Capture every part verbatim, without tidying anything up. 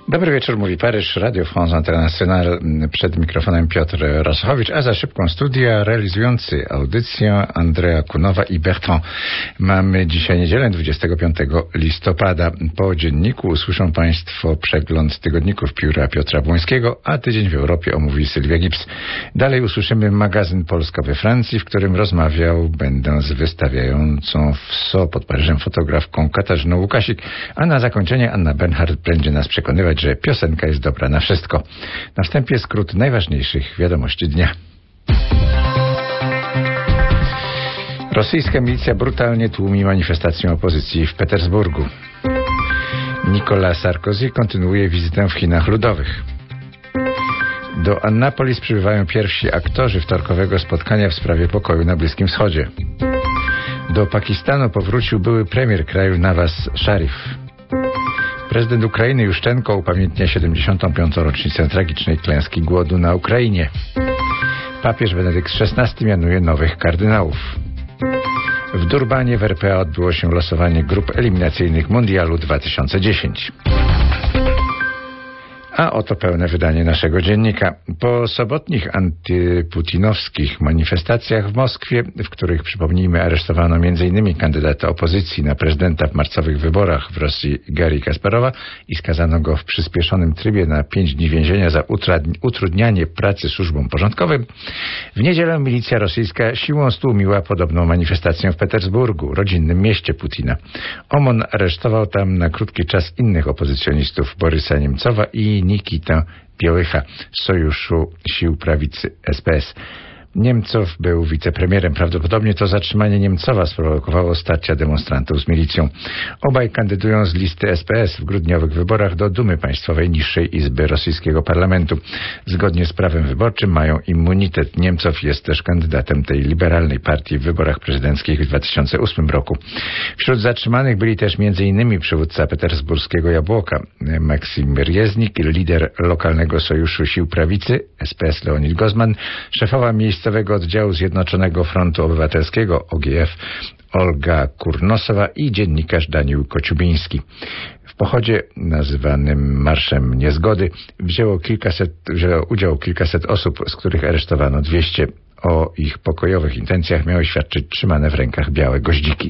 Dobry wieczór, mówi Paryż, Radio France International. Przed mikrofonem Piotr Rosochowicz, a za szybką studia realizujący audycję Andrea Kunowa i Bertrand. Mamy dzisiaj niedzielę, dwudziestego piątego listopada. Po dzienniku usłyszą Państwo przegląd tygodników pióra Piotra Błońskiego, a tydzień w Europie omówi Sylwia Gibbs. Dalej usłyszymy magazyn Polska we Francji, w którym rozmawiał będę z wystawiającą w So pod Paryżem fotografką Katarzyną Łukasik, a na zakończenie Anna Bernhardt będzie nas przekonywać, że piosenka jest dobra na wszystko. Na wstępie skrót najważniejszych wiadomości dnia. Rosyjska milicja brutalnie tłumi manifestację opozycji w Petersburgu. Nicolas Sarkozy kontynuuje wizytę w Chinach Ludowych. Do Annapolis przybywają pierwsi aktorzy wtorkowego spotkania w sprawie pokoju na Bliskim Wschodzie. Do Pakistanu powrócił były premier kraju Nawaz Sharif. Prezydent Ukrainy Juszczenko upamiętnia siedemdziesiątą piątą rocznicę tragicznej klęski głodu na Ukrainie. Papież Benedykt szesnasty mianuje nowych kardynałów. W Durbanie w R P A odbyło się losowanie grup eliminacyjnych Mundialu dwa tysiące dziesięć. A oto pełne wydanie naszego dziennika. Po sobotnich antyputinowskich manifestacjach w Moskwie, w których, przypomnijmy, aresztowano m.in. kandydata opozycji na prezydenta w marcowych wyborach w Rosji Garri Kasparowa i skazano go w przyspieszonym trybie na pięć dni więzienia za utrudnianie pracy służbom porządkowym, w niedzielę milicja rosyjska siłą stłumiła podobną manifestację w Petersburgu, rodzinnym mieście Putina. OMON aresztował tam na krótki czas innych opozycjonistów, Borysa Niemcowa i Nikita Białycha z Sojuszu Sił Prawicy S P S. Niemcow był wicepremierem. Prawdopodobnie to zatrzymanie Niemcowa sprowokowało starcia demonstrantów z milicją. Obaj kandydują z listy S P S w grudniowych wyborach do Dumy Państwowej, niższej izby rosyjskiego parlamentu. Zgodnie z prawem wyborczym mają immunitet. Niemcow jest też kandydatem tej liberalnej partii w wyborach prezydenckich w dwa tysiące ósmym roku. Wśród zatrzymanych byli też między innymi przywódca petersburskiego Jabłoka Maksim Rieznik, lider lokalnego Sojuszu Sił Prawicy S P S Leonid Gozman, szefowa miejsca oddziału Zjednoczonego Frontu Obywatelskiego O G F Olga Kurnosowa i dziennikarz Daniel Kociubiński. W pochodzie nazywanym Marszem Niezgody wzięło, kilkaset, wzięło udział kilkaset osób, z których aresztowano dwieście. O ich pokojowych intencjach miały świadczyć trzymane w rękach białe goździki.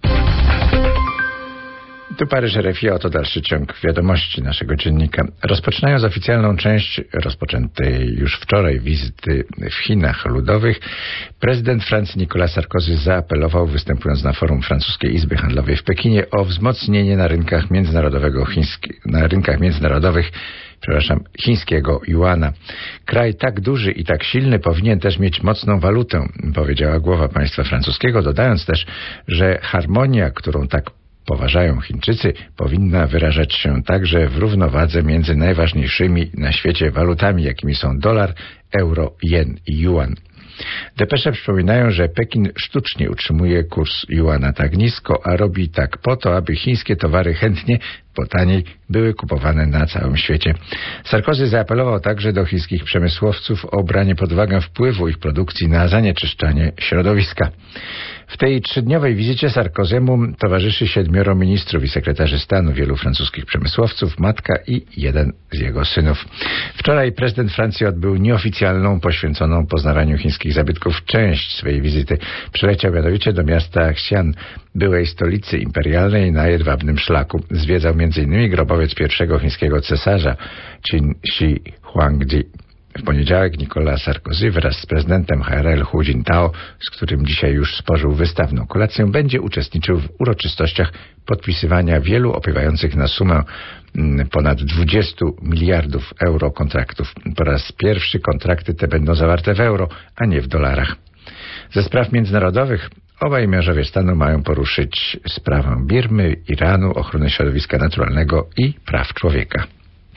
Tu Paryż R F I, oto dalszy ciąg wiadomości naszego dziennika. Rozpoczynając oficjalną część rozpoczętej już wczoraj wizyty w Chinach Ludowych, prezydent Francji Nicolas Sarkozy zaapelował, występując na forum Francuskiej Izby Handlowej w Pekinie, o wzmocnienie na rynkach międzynarodowego chiński, na rynkach międzynarodowych przepraszam, chińskiego juana. Kraj tak duży i tak silny powinien też mieć mocną walutę, powiedziała głowa państwa francuskiego, dodając też, że harmonia, którą tak poważają Chińczycy, powinna wyrażać się także w równowadze między najważniejszymi na świecie walutami, jakimi są dolar, euro, jen i juan. Depesze przypominają, że Pekin sztucznie utrzymuje kurs juana tak nisko, a robi tak po to, aby chińskie towary chętnie, bo taniej, były kupowane na całym świecie. Sarkozy zaapelował także do chińskich przemysłowców o branie pod uwagę wpływu ich produkcji na zanieczyszczanie środowiska. W tej trzydniowej wizycie Sarkozemu towarzyszy siedmioro ministrów i sekretarzy stanu, wielu francuskich przemysłowców, matka i jeden z jego synów. Wczoraj prezydent Francji odbył nieoficjalną, poświęconą poznawaniu chińskich zabytków część swojej wizyty. Przyleciał mianowicie do miasta Xi'an, byłej stolicy imperialnej na jedwabnym szlaku. Zwiedzał między innymi grobowiec pierwszego chińskiego cesarza, Qin Shi Huangdi. W poniedziałek Nicolas Sarkozy wraz z prezydentem H R L Hu Jintao, z którym dzisiaj już spożył wystawną kolację, będzie uczestniczył w uroczystościach podpisywania wielu opiewających na sumę ponad dwudziestu miliardów euro kontraktów. Po raz pierwszy kontrakty te będą zawarte w euro, a nie w dolarach. Ze spraw międzynarodowych obaj mężowie stanu mają poruszyć sprawę Birmy, Iranu, ochrony środowiska naturalnego i praw człowieka.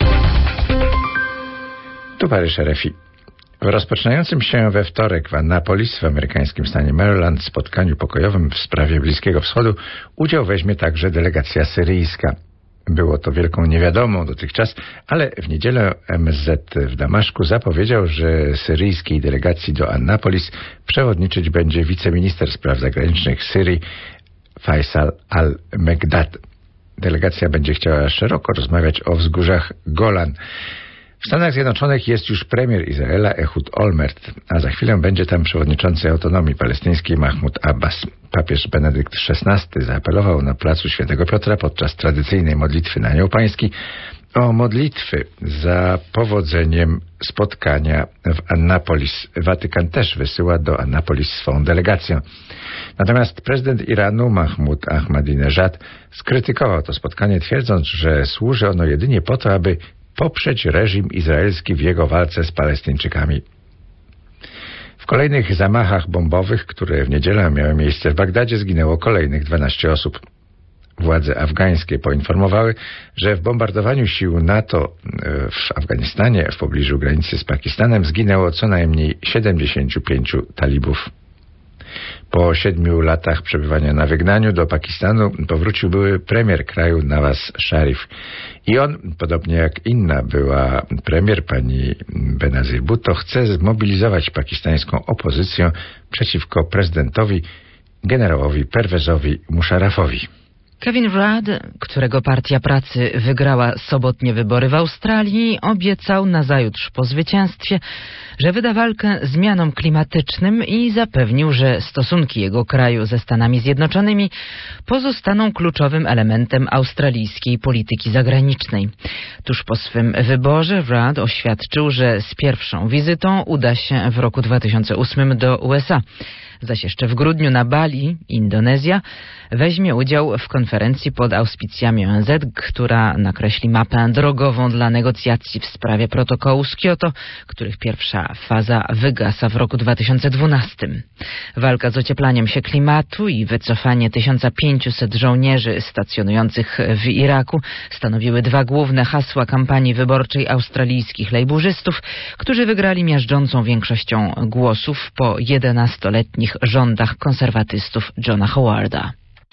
Tu Paryż R F I. W rozpoczynającym się we wtorek w Annapolis w amerykańskim stanie Maryland spotkaniu pokojowym w sprawie Bliskiego Wschodu udział weźmie także delegacja syryjska. Było to wielką niewiadomą dotychczas, ale w niedzielę M S Z w Damaszku zapowiedział, że syryjskiej delegacji do Annapolis przewodniczyć będzie wiceminister spraw zagranicznych Syrii Faisal al-Megdad. Delegacja będzie chciała szeroko rozmawiać o wzgórzach Golan. W Stanach Zjednoczonych jest już premier Izraela Ehud Olmert, a za chwilę będzie tam przewodniczący autonomii palestyńskiej Mahmud Abbas. Papież Benedykt szesnasty zaapelował na placu Świętego Piotra podczas tradycyjnej modlitwy na Anioł Pański o modlitwy za powodzeniem spotkania w Annapolis. Watykan też wysyła do Annapolis swą delegację. Natomiast prezydent Iranu Mahmud Ahmadinejad skrytykował to spotkanie, twierdząc, że służy ono jedynie po to, aby poprzeć reżim izraelski w jego walce z Palestyńczykami. W kolejnych zamachach bombowych, które w niedzielę miały miejsce w Bagdadzie, zginęło kolejnych dwanaście osób. Władze afgańskie poinformowały, że w bombardowaniu sił NATO w Afganistanie w pobliżu granicy z Pakistanem zginęło co najmniej siedemdziesięciu pięciu talibów. Po siedmiu latach przebywania na wygnaniu do Pakistanu powrócił były premier kraju Nawaz Sharif. I on, podobnie jak inna była premier pani Benazir Bhutto, chce zmobilizować pakistańską opozycję przeciwko prezydentowi generałowi Perwezowi Musharafowi. Kevin Rudd, którego Partia Pracy wygrała sobotnie wybory w Australii, obiecał nazajutrz po zwycięstwie, że wyda walkę zmianom klimatycznym i zapewnił, że stosunki jego kraju ze Stanami Zjednoczonymi pozostaną kluczowym elementem australijskiej polityki zagranicznej. Tuż po swym wyborze Rudd oświadczył, że z pierwszą wizytą uda się w roku dwa tysiące ósmym do U S A. Zaś jeszcze w grudniu na Bali, Indonezja, weźmie udział w konferencji pod auspicjami O N Z, która nakreśli mapę drogową dla negocjacji w sprawie protokołu z Kioto, których pierwsza faza wygasa w roku dwa tysiące dwunastym. Walka z ocieplaniem się klimatu i wycofanie tysiąc pięćset żołnierzy stacjonujących w Iraku stanowiły dwa główne hasła kampanii wyborczej australijskich lejburzystów, którzy wygrali miażdżącą większością głosów po jedenastoletnich rządach konserwatystów Johna Howarda.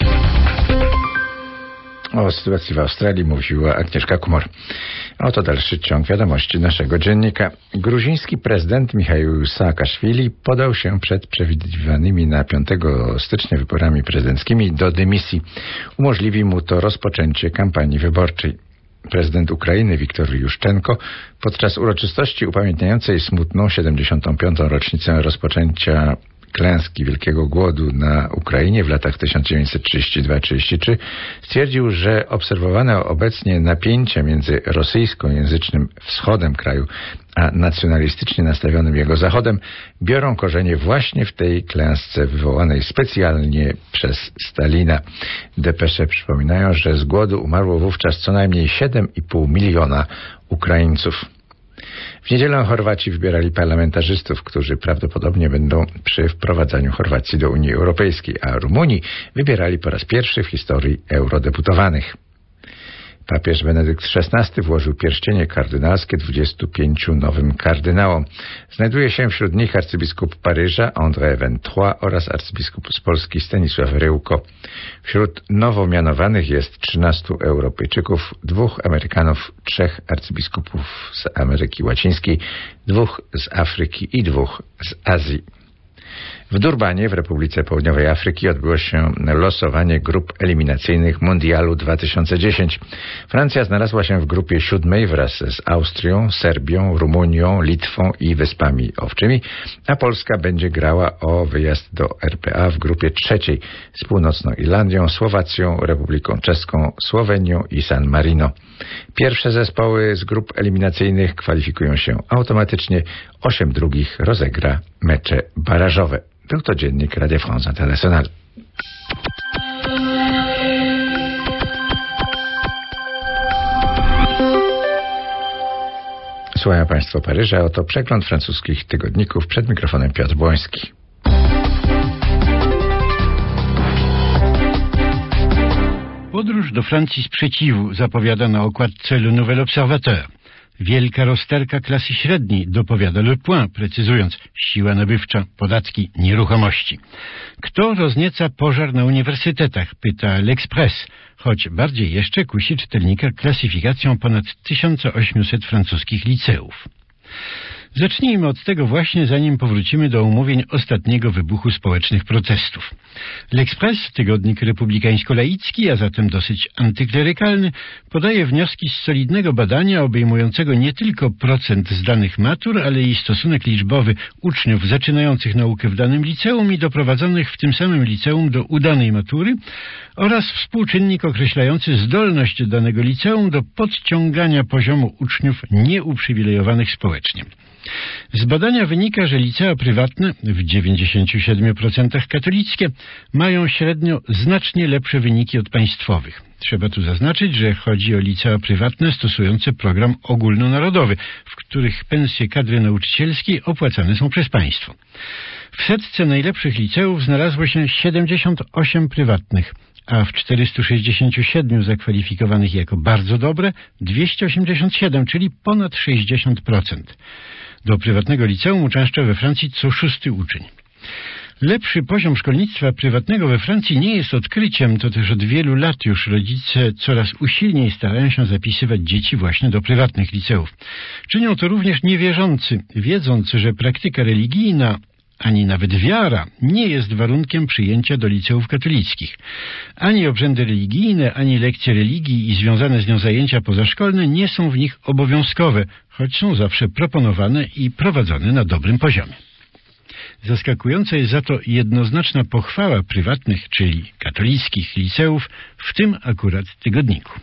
O sytuacji w Australii mówiła Agnieszka Kumor. Oto dalszy ciąg wiadomości naszego dziennika. Gruziński prezydent Michaił Saakaszwili podał się przed przewidywanymi na piątego stycznia wyborami prezydenckimi do dymisji. Umożliwi mu to rozpoczęcie kampanii wyborczej. Prezydent Ukrainy Wiktor Juszczenko podczas uroczystości upamiętniającej smutną siedemdziesiątą piątą rocznicę rozpoczęcia klęski Wielkiego Głodu na Ukrainie w latach tysiąc dziewięćset trzydziesty drugi trzydziesty trzeci stwierdził, że obserwowane obecnie napięcia między rosyjskojęzycznym wschodem kraju a nacjonalistycznie nastawionym jego zachodem biorą korzenie właśnie w tej klęsce wywołanej specjalnie przez Stalina. Depesze przypominają, że z głodu umarło wówczas co najmniej siedem i pół miliona Ukraińców. W niedzielę Chorwaci wybierali parlamentarzystów, którzy prawdopodobnie będą przy wprowadzaniu Chorwacji do Unii Europejskiej, a Rumuni wybierali po raz pierwszy w historii eurodeputowanych. Papież Benedykt szesnasty włożył pierścienie kardynalskie dwudziestu pięciu nowym kardynałom. Znajduje się wśród nich arcybiskup Paryża André Vingt-Trois oraz arcybiskup z Polski Stanisław Ryłko. Wśród nowo mianowanych jest trzynastu Europejczyków, dwóch Amerykanów, trzech arcybiskupów z Ameryki Łacińskiej, dwóch z Afryki i dwóch z Azji. W Durbanie w Republice Południowej Afryki odbyło się losowanie grup eliminacyjnych Mundialu dwa tysiące dziesięć. Francja znalazła się w grupie siódmej wraz z Austrią, Serbią, Rumunią, Litwą i Wyspami Owczymi, a Polska będzie grała o wyjazd do R P A w grupie trzeciej z Północną Irlandią, Słowacją, Republiką Czeską, Słowenią i San Marino. Pierwsze zespoły z grup eliminacyjnych kwalifikują się automatycznie, osiem drugich rozegra mecze barażowe. Był to dziennik Radio France International. Słuchają Państwo Paryża. Oto przegląd francuskich tygodników. Przed mikrofonem Piotr Błoński. Podróż do Francji sprzeciwu zapowiada na okładce Le Nouvel Observateur. Wielka rozterka klasy średniej, dopowiada Le Point, precyzując siła nabywcza, podatki, nieruchomości. Kto roznieca pożar na uniwersytetach, pyta L'Express, choć bardziej jeszcze kusi czytelnika klasyfikacją ponad tysiąc osiemset francuskich liceów. Zacznijmy od tego właśnie, zanim powrócimy do omówień ostatniego wybuchu społecznych protestów. L'Express, tygodnik republikańsko-laicki, a zatem dosyć antyklerykalny, podaje wnioski z solidnego badania obejmującego nie tylko procent zdanych matur, ale i stosunek liczbowy uczniów zaczynających naukę w danym liceum i doprowadzonych w tym samym liceum do udanej matury oraz współczynnik określający zdolność danego liceum do podciągania poziomu uczniów nieuprzywilejowanych społecznie. Z badania wynika, że licea prywatne, w dziewięćdziesięciu siedmiu procentach katolickie, mają średnio znacznie lepsze wyniki od państwowych. Trzeba tu zaznaczyć, że chodzi o licea prywatne stosujące program ogólnonarodowy, w których pensje kadry nauczycielskiej opłacane są przez państwo. W setce najlepszych liceów znalazło się siedemdziesiąt osiem prywatnych, a w czterystu sześćdziesięciu siedmiu zakwalifikowanych jako bardzo dobre dwieście osiemdziesiąt siedem, czyli ponad sześćdziesiąt procent. Do prywatnego liceum uczęszcza we Francji co szósty uczeń. Lepszy poziom szkolnictwa prywatnego we Francji nie jest odkryciem, to też od wielu lat już rodzice coraz usilniej starają się zapisywać dzieci właśnie do prywatnych liceów. Czynią to również niewierzący, wiedząc, że praktyka religijna ani nawet wiara nie jest warunkiem przyjęcia do liceów katolickich. Ani obrzędy religijne, ani lekcje religii i związane z nią zajęcia pozaszkolne nie są w nich obowiązkowe, choć są zawsze proponowane i prowadzone na dobrym poziomie. Zaskakująca jest za to jednoznaczna pochwała prywatnych, czyli katolickich liceów, w tym akurat tygodniku.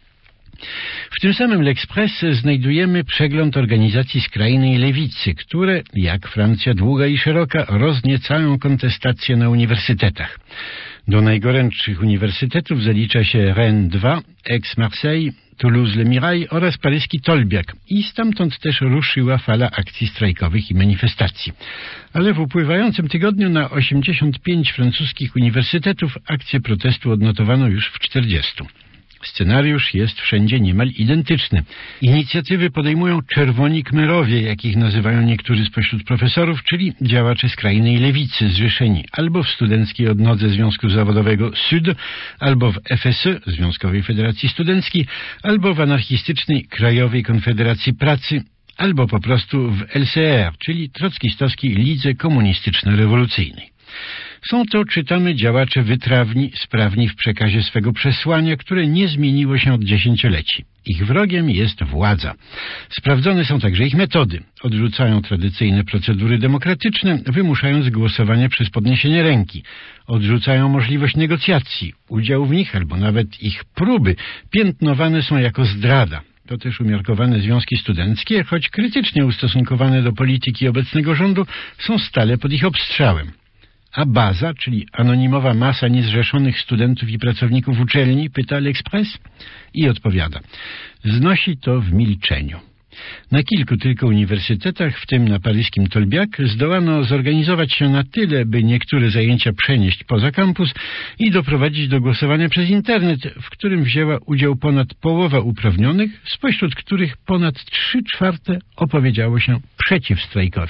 W tym samym L'Express znajdujemy przegląd organizacji skrajnej lewicy, które, jak Francja długa i szeroka, rozniecają kontestację na uniwersytetach. Do najgorętszych uniwersytetów zalicza się Rennes dwa, Aix-Marseille, Toulouse-Le Mirail oraz paryski Tolbiac i stamtąd też ruszyła fala akcji strajkowych i manifestacji. Ale w upływającym tygodniu na osiemdziesiąt pięć francuskich uniwersytetów akcje protestu odnotowano już w czterdziestu. Scenariusz jest wszędzie niemal identyczny. Inicjatywy podejmują czerwoni kmerowie, jak ich nazywają niektórzy spośród profesorów, czyli działacze skrajnej lewicy zrzeszeni albo w studenckiej odnodze Związku Zawodowego SUD, albo w F S E, Związkowej Federacji Studenckiej, albo w anarchistycznej Krajowej Konfederacji Pracy, albo po prostu w L C R, czyli trockistowskiej Lidze Komunistyczno-Rewolucyjnej. Są to, czytamy, działacze wytrawni, sprawni w przekazie swego przesłania, które nie zmieniło się od dziesięcioleci. Ich wrogiem jest władza. Sprawdzone są także ich metody. Odrzucają tradycyjne procedury demokratyczne, wymuszając głosowanie przez podniesienie ręki. Odrzucają możliwość negocjacji. Udział w nich, albo nawet ich próby, piętnowane są jako zdrada. To też umiarkowane związki studenckie, choć krytycznie ustosunkowane do polityki obecnego rządu, są stale pod ich obstrzałem. A baza, czyli anonimowa masa niezrzeszonych studentów i pracowników uczelni, pyta L'Express i odpowiada. Znosi to w milczeniu. Na kilku tylko uniwersytetach, w tym na paryskim Tolbiac, zdołano zorganizować się na tyle, by niektóre zajęcia przenieść poza kampus i doprowadzić do głosowania przez internet, w którym wzięła udział ponad połowa uprawnionych, spośród których ponad trzy czwarte opowiedziało się przeciw strajkowi.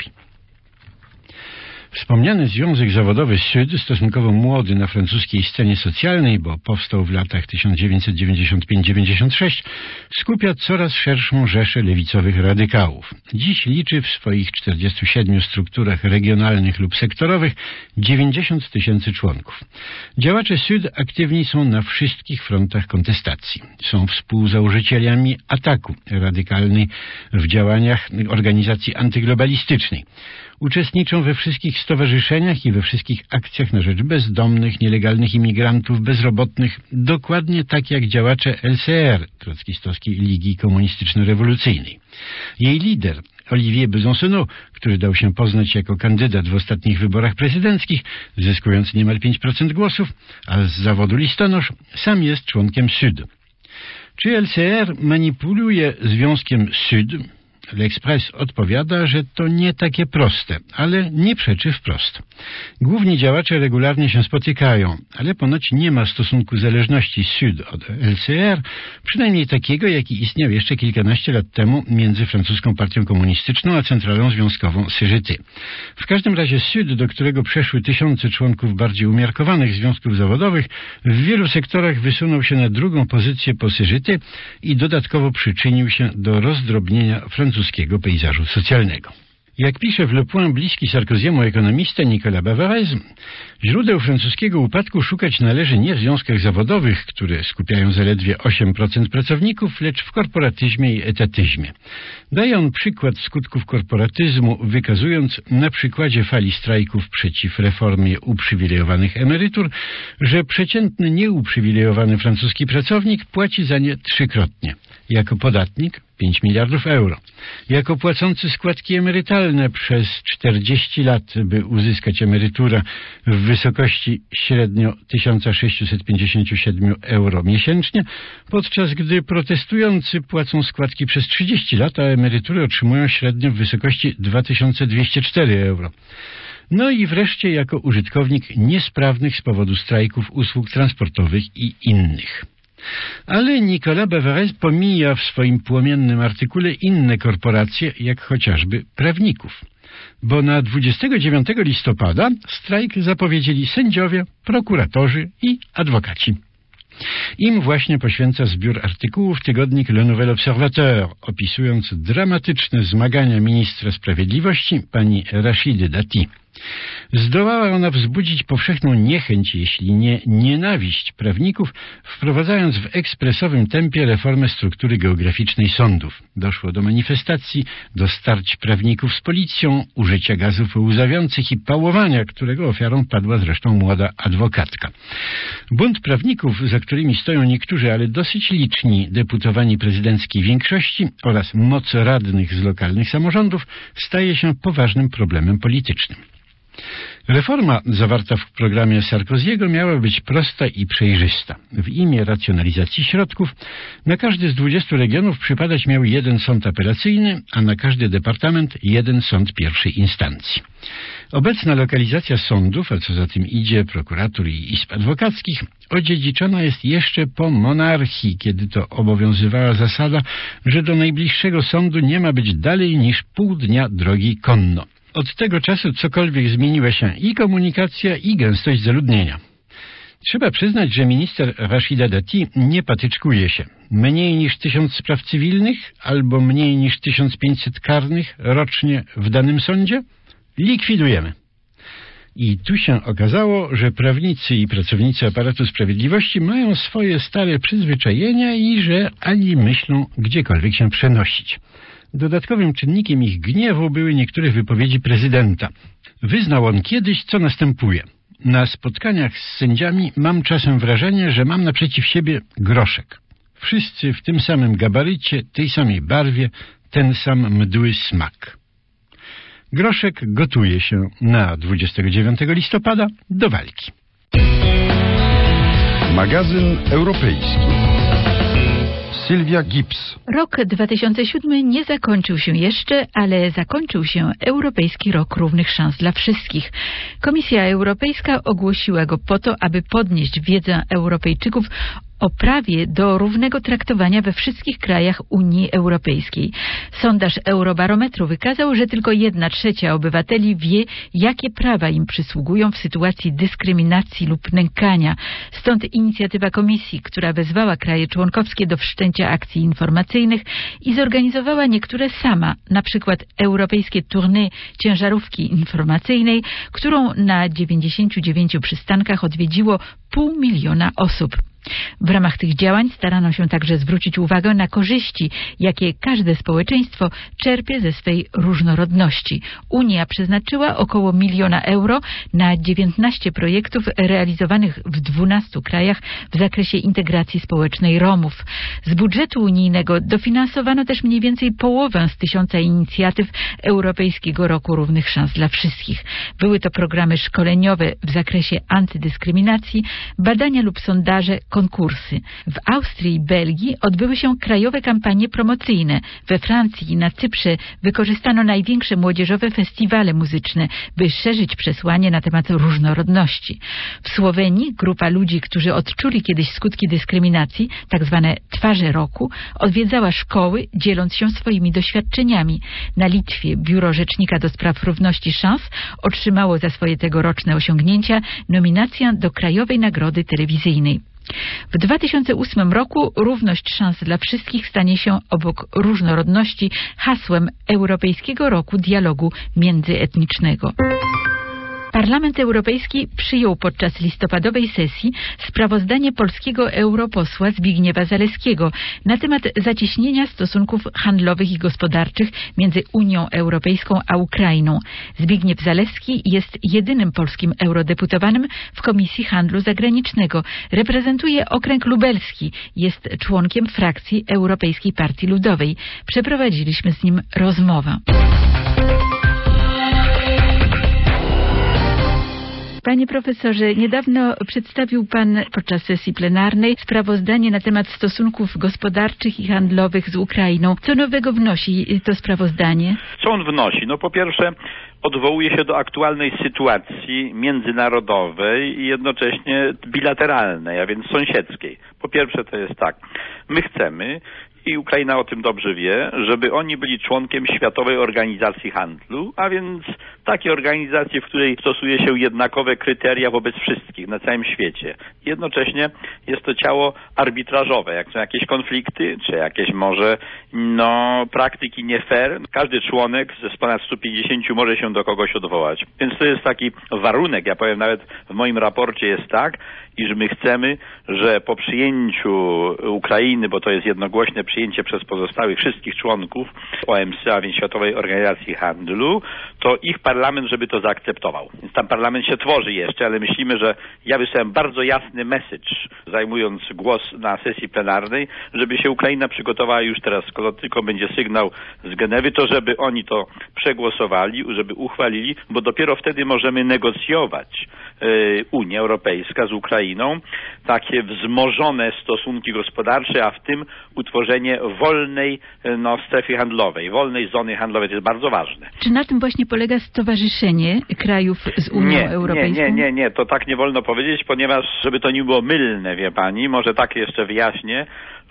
Wspomniany Związek Zawodowy SUD, stosunkowo młody na francuskiej scenie socjalnej, bo powstał w latach tysiąc dziewięćset dziewięćdziesiąt pięć do dziewięćdziesiąt sześć, skupia coraz szerszą rzeszę lewicowych radykałów. Dziś liczy w swoich czterdziestu siedmiu strukturach regionalnych lub sektorowych dziewięćdziesiąt tysięcy członków. Działacze SUD aktywni są na wszystkich frontach kontestacji. Są współzałożycielami Ataku, radykalnej w działaniach organizacji antyglobalistycznej. Uczestniczą we wszystkich stowarzyszeniach i we wszystkich akcjach na rzecz bezdomnych, nielegalnych imigrantów, bezrobotnych, dokładnie tak jak działacze L C R, trockistowskiej Ligi Komunistyczno-Rewolucyjnej. Jej lider, Olivier Besancenot, który dał się poznać jako kandydat w ostatnich wyborach prezydenckich, zyskując niemal pięć procent głosów, a z zawodu listonosz, sam jest członkiem SUD. Czy L C R manipuluje Związkiem SUD? L'Express odpowiada, że to nie takie proste, ale nie przeczy wprost. Główni działacze regularnie się spotykają, ale ponoć nie ma stosunku zależności SUD od L C R, przynajmniej takiego, jaki istniał jeszcze kilkanaście lat temu między francuską partią komunistyczną a centralą związkową C G T. W każdym razie SUD, do którego przeszły tysiące członków bardziej umiarkowanych związków zawodowych, w wielu sektorach wysunął się na drugą pozycję po C G T i dodatkowo przyczynił się do rozdrobnienia francuskiego pejzażu socjalnego. Jak pisze w Le Point bliski Sarkoziemu ekonomista Nicolas Bavarez, źródeł francuskiego upadku szukać należy nie w związkach zawodowych, które skupiają zaledwie osiem procent pracowników, lecz w korporatyzmie i etatyzmie. Daje on przykład skutków korporatyzmu, wykazując na przykładzie fali strajków przeciw reformie uprzywilejowanych emerytur, że przeciętny nieuprzywilejowany francuski pracownik płaci za nie trzykrotnie. Jako podatnik pięć miliardów euro. Jako płacący składki emerytalne przez czterdzieści lat, by uzyskać emeryturę w wysokości średnio tysiąc sześćset pięćdziesiąt siedem euro miesięcznie, podczas gdy protestujący płacą składki przez trzydzieści lat, a emerytury otrzymują średnio w wysokości dwa tysiące dwieście cztery euro. No i wreszcie jako użytkownik niesprawnych z powodu strajków usług transportowych i innych. Ale Nicolas Bavarez pomija w swoim płomiennym artykule inne korporacje, jak chociażby prawników. Bo na dwudziestego dziewiątego listopada strajk zapowiedzieli sędziowie, prokuratorzy i adwokaci. Im właśnie poświęca zbiór artykułów tygodnik Le Nouvel Observateur, opisując dramatyczne zmagania ministra sprawiedliwości pani Rachidy Dati. Zdołała ona wzbudzić powszechną niechęć, jeśli nie nienawiść prawników, wprowadzając w ekspresowym tempie reformę struktury geograficznej sądów. Doszło do manifestacji, do starć prawników z policją, użycia gazów łzawiących i pałowania, którego ofiarą padła zresztą młoda adwokatka. Bunt prawników, za którymi stoją niektórzy, ale dosyć liczni deputowani prezydenckiej większości oraz moc radnych z lokalnych samorządów, staje się poważnym problemem politycznym. Reforma zawarta w programie Sarkoziego miała być prosta i przejrzysta. W imię racjonalizacji środków na każdy z dwudziestu regionów przypadać miał jeden sąd apelacyjny, a na każdy departament jeden sąd pierwszej instancji. Obecna lokalizacja sądów, a co za tym idzie prokuratur i izb adwokackich, odziedziczona jest jeszcze po monarchii, kiedy to obowiązywała zasada, że do najbliższego sądu nie ma być dalej niż pół dnia drogi konno. Od tego czasu cokolwiek zmieniła się i komunikacja, i gęstość zaludnienia. Trzeba przyznać, że minister Rachida Dati nie patyczkuje się. Mniej niż tysiąc spraw cywilnych albo mniej niż tysiąc pięćset karnych rocznie w danym sądzie? Likwidujemy. I tu się okazało, że prawnicy i pracownicy aparatu sprawiedliwości mają swoje stare przyzwyczajenia i że ani myślą gdziekolwiek się przenosić. Dodatkowym czynnikiem ich gniewu były niektóre wypowiedzi prezydenta. Wyznał on kiedyś, co następuje. Na spotkaniach z sędziami mam czasem wrażenie, że mam naprzeciw siebie groszek. Wszyscy w tym samym gabarycie, tej samej barwie, ten sam mdły smak. Groszek gotuje się na dwudziestego dziewiątego listopada do walki. Magazyn Europejski. Sylwia Gibbs. Rok dwa tysiące siódmy nie zakończył się jeszcze, ale zakończył się Europejski Rok Równych Szans dla Wszystkich. Komisja Europejska ogłosiła go po to, aby podnieść wiedzę Europejczyków o prawie do równego traktowania we wszystkich krajach Unii Europejskiej. Sondaż Eurobarometru wykazał, że tylko jedna trzecia obywateli wie, jakie prawa im przysługują w sytuacji dyskryminacji lub nękania. Stąd inicjatywa Komisji, która wezwała kraje członkowskie do wszczęcia akcji informacyjnych i zorganizowała niektóre sama, na przykład europejskie tournée ciężarówki informacyjnej, którą na dziewięćdziesięciu dziewięciu przystankach odwiedziło pół miliona osób. W ramach tych działań starano się także zwrócić uwagę na korzyści, jakie każde społeczeństwo czerpie ze swej różnorodności. Unia przeznaczyła około miliona euro na dziewiętnaście projektów realizowanych w dwunastu krajach w zakresie integracji społecznej Romów. Z budżetu unijnego dofinansowano też mniej więcej połowę z tysiąca inicjatyw Europejskiego Roku Równych Szans dla Wszystkich. Były to programy szkoleniowe w zakresie antydyskryminacji, badania lub sondaże, konkursy. W Austrii i Belgii odbyły się krajowe kampanie promocyjne. We Francji i na Cyprze wykorzystano największe młodzieżowe festiwale muzyczne, by szerzyć przesłanie na temat różnorodności. W Słowenii grupa ludzi, którzy odczuli kiedyś skutki dyskryminacji, tak zwane twarze roku, odwiedzała szkoły, dzieląc się swoimi doświadczeniami. Na Litwie Biuro Rzecznika do Spraw Równości Szans otrzymało za swoje tegoroczne osiągnięcia nominację do Krajowej Nagrody Telewizyjnej. W dwa tysiące ósmym roku równość szans dla wszystkich stanie się obok różnorodności hasłem Europejskiego Roku Dialogu Międzyetnicznego. Parlament Europejski przyjął podczas listopadowej sesji sprawozdanie polskiego europosła Zbigniewa Zaleskiego na temat zacieśnienia stosunków handlowych i gospodarczych między Unią Europejską a Ukrainą. Zbigniew Zalewski jest jedynym polskim eurodeputowanym w Komisji Handlu Zagranicznego. Reprezentuje okręg lubelski. Jest członkiem frakcji Europejskiej Partii Ludowej. Przeprowadziliśmy z nim rozmowę. Panie profesorze, niedawno przedstawił pan podczas sesji plenarnej sprawozdanie na temat stosunków gospodarczych i handlowych z Ukrainą. Co nowego wnosi to sprawozdanie? Co on wnosi? No po pierwsze odwołuje się do aktualnej sytuacji międzynarodowej i jednocześnie bilateralnej, a więc sąsiedzkiej. Po pierwsze to jest tak, my chcemy, i Ukraina o tym dobrze wie, żeby oni byli członkiem Światowej Organizacji Handlu, a więc takiej organizacji, w której stosuje się jednakowe kryteria wobec wszystkich na całym świecie. Jednocześnie jest to ciało arbitrażowe. Jak są jakieś konflikty, czy jakieś może no praktyki nie fair, każdy członek z ponad stu pięćdziesięciu może się do kogoś odwołać. Więc to jest taki warunek, ja powiem nawet w moim raporcie jest tak, iż my chcemy, że po przyjęciu Ukrainy, bo to jest jednogłośne przyjęcie przez pozostałych wszystkich członków O M C, a więc Światowej Organizacji Handlu, to ich parlament, żeby to zaakceptował. Więc tam parlament się tworzy jeszcze, ale myślimy, że ja wysłałem bardzo jasny message, zajmując głos na sesji plenarnej, żeby się Ukraina przygotowała już teraz, skoro tylko będzie sygnał z Genewy, to żeby oni to przegłosowali, żeby uchwalili, bo dopiero wtedy możemy negocjować y, Unia Europejska z Ukrainą takie wzmożone stosunki gospodarcze, a w tym utworzenie wolnej no, strefy handlowej, wolnej zony handlowej. To jest bardzo ważne. Czy na tym właśnie polega stowarzyszenie krajów z Unią nie, Europejską? Nie, nie, nie, nie. To tak nie wolno powiedzieć, ponieważ, żeby to nie było mylne, wie pani, może tak jeszcze wyjaśnię,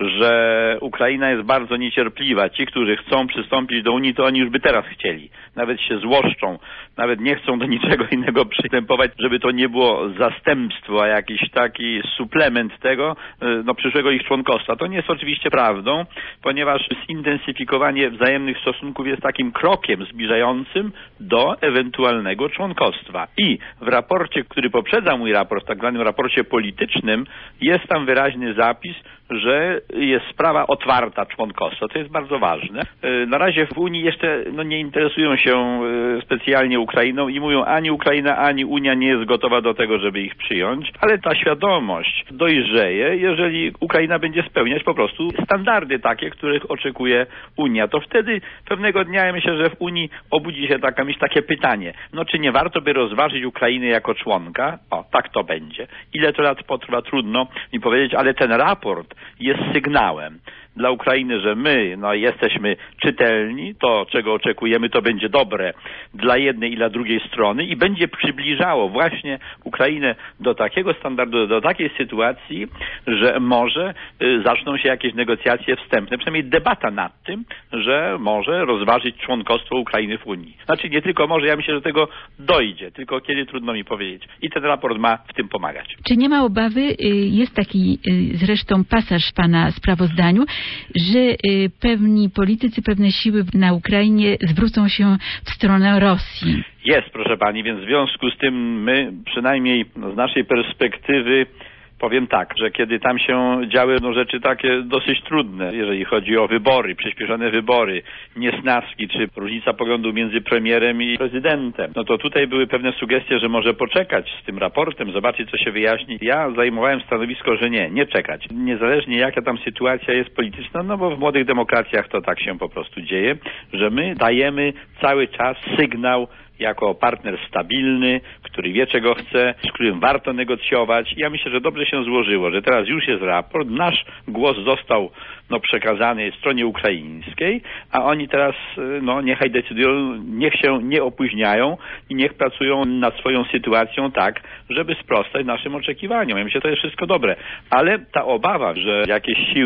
że Ukraina jest bardzo niecierpliwa. Ci, którzy chcą przystąpić do Unii, to oni już by teraz chcieli. Nawet się złoszczą, nawet nie chcą do niczego innego przystępować, żeby to nie było zastępstwo, a jakiś taki suplement tego, no przyszłego ich członkostwa. To nie jest oczywiście prawdą, ponieważ zintensyfikowanie wzajemnych stosunków jest takim krokiem zbliżającym do ewentualnego członkostwa. I w raporcie, który poprzedza mój raport, w tak zwanym raporcie politycznym, jest tam wyraźny zapis, że jest sprawa otwarta członkostwa. To jest bardzo ważne. Na razie w Unii jeszcze no, nie interesują się specjalnie Ukrainą i mówią, ani Ukraina, ani Unia nie jest gotowa do tego, żeby ich przyjąć, ale ta świadomość dojrzeje, jeżeli Ukraina będzie spełniać po prostu standardy takie, których oczekuje Unia. To wtedy pewnego dnia ja myślę, że w Unii obudzi się taka myśl, takie pytanie, no czy nie warto by rozważyć Ukrainy jako członka? O, tak to będzie. Ile to lat potrwa, trudno mi powiedzieć, ale ten raport jest sygnałem dla Ukrainy, że my no, jesteśmy czytelni, to czego oczekujemy to będzie dobre dla jednej i dla drugiej strony i będzie przybliżało właśnie Ukrainę do takiego standardu, do takiej sytuacji, że może y, zaczną się jakieś negocjacje wstępne, przynajmniej debata nad tym, że może rozważyć członkostwo Ukrainy w Unii. Znaczy nie tylko może, ja myślę, że do tego dojdzie, tylko kiedy trudno mi powiedzieć. I ten raport ma w tym pomagać. Czy nie ma obawy, jest taki zresztą pasaż w pana sprawozdaniu, że pewni politycy, pewne siły na Ukrainie zwrócą się w stronę Rosji? Jest, proszę pani, więc w związku z tym my, przynajmniej z naszej perspektywy, powiem tak, że kiedy tam się działy no, rzeczy takie dosyć trudne, jeżeli chodzi o wybory, przyspieszone wybory, niesnaski, czy różnica poglądu między premierem i prezydentem, no to tutaj były pewne sugestie, że może poczekać z tym raportem, zobaczyć, co się wyjaśni. Ja zajmowałem stanowisko, że nie, nie czekać. Niezależnie jaka tam sytuacja jest polityczna, no bo w młodych demokracjach to tak się po prostu dzieje, że my dajemy cały czas sygnał jako partner stabilny, który wie, czego chce, z którym warto negocjować. Ja myślę, że dobrze się złożyło, że teraz już jest raport, nasz głos został no, przekazany stronie ukraińskiej, a oni teraz no, niechaj decydują, niech się nie opóźniają i niech pracują nad swoją sytuacją tak, żeby sprostać naszym oczekiwaniom. Ja myślę, że to jest wszystko dobre. Ale ta obawa, że jakieś siły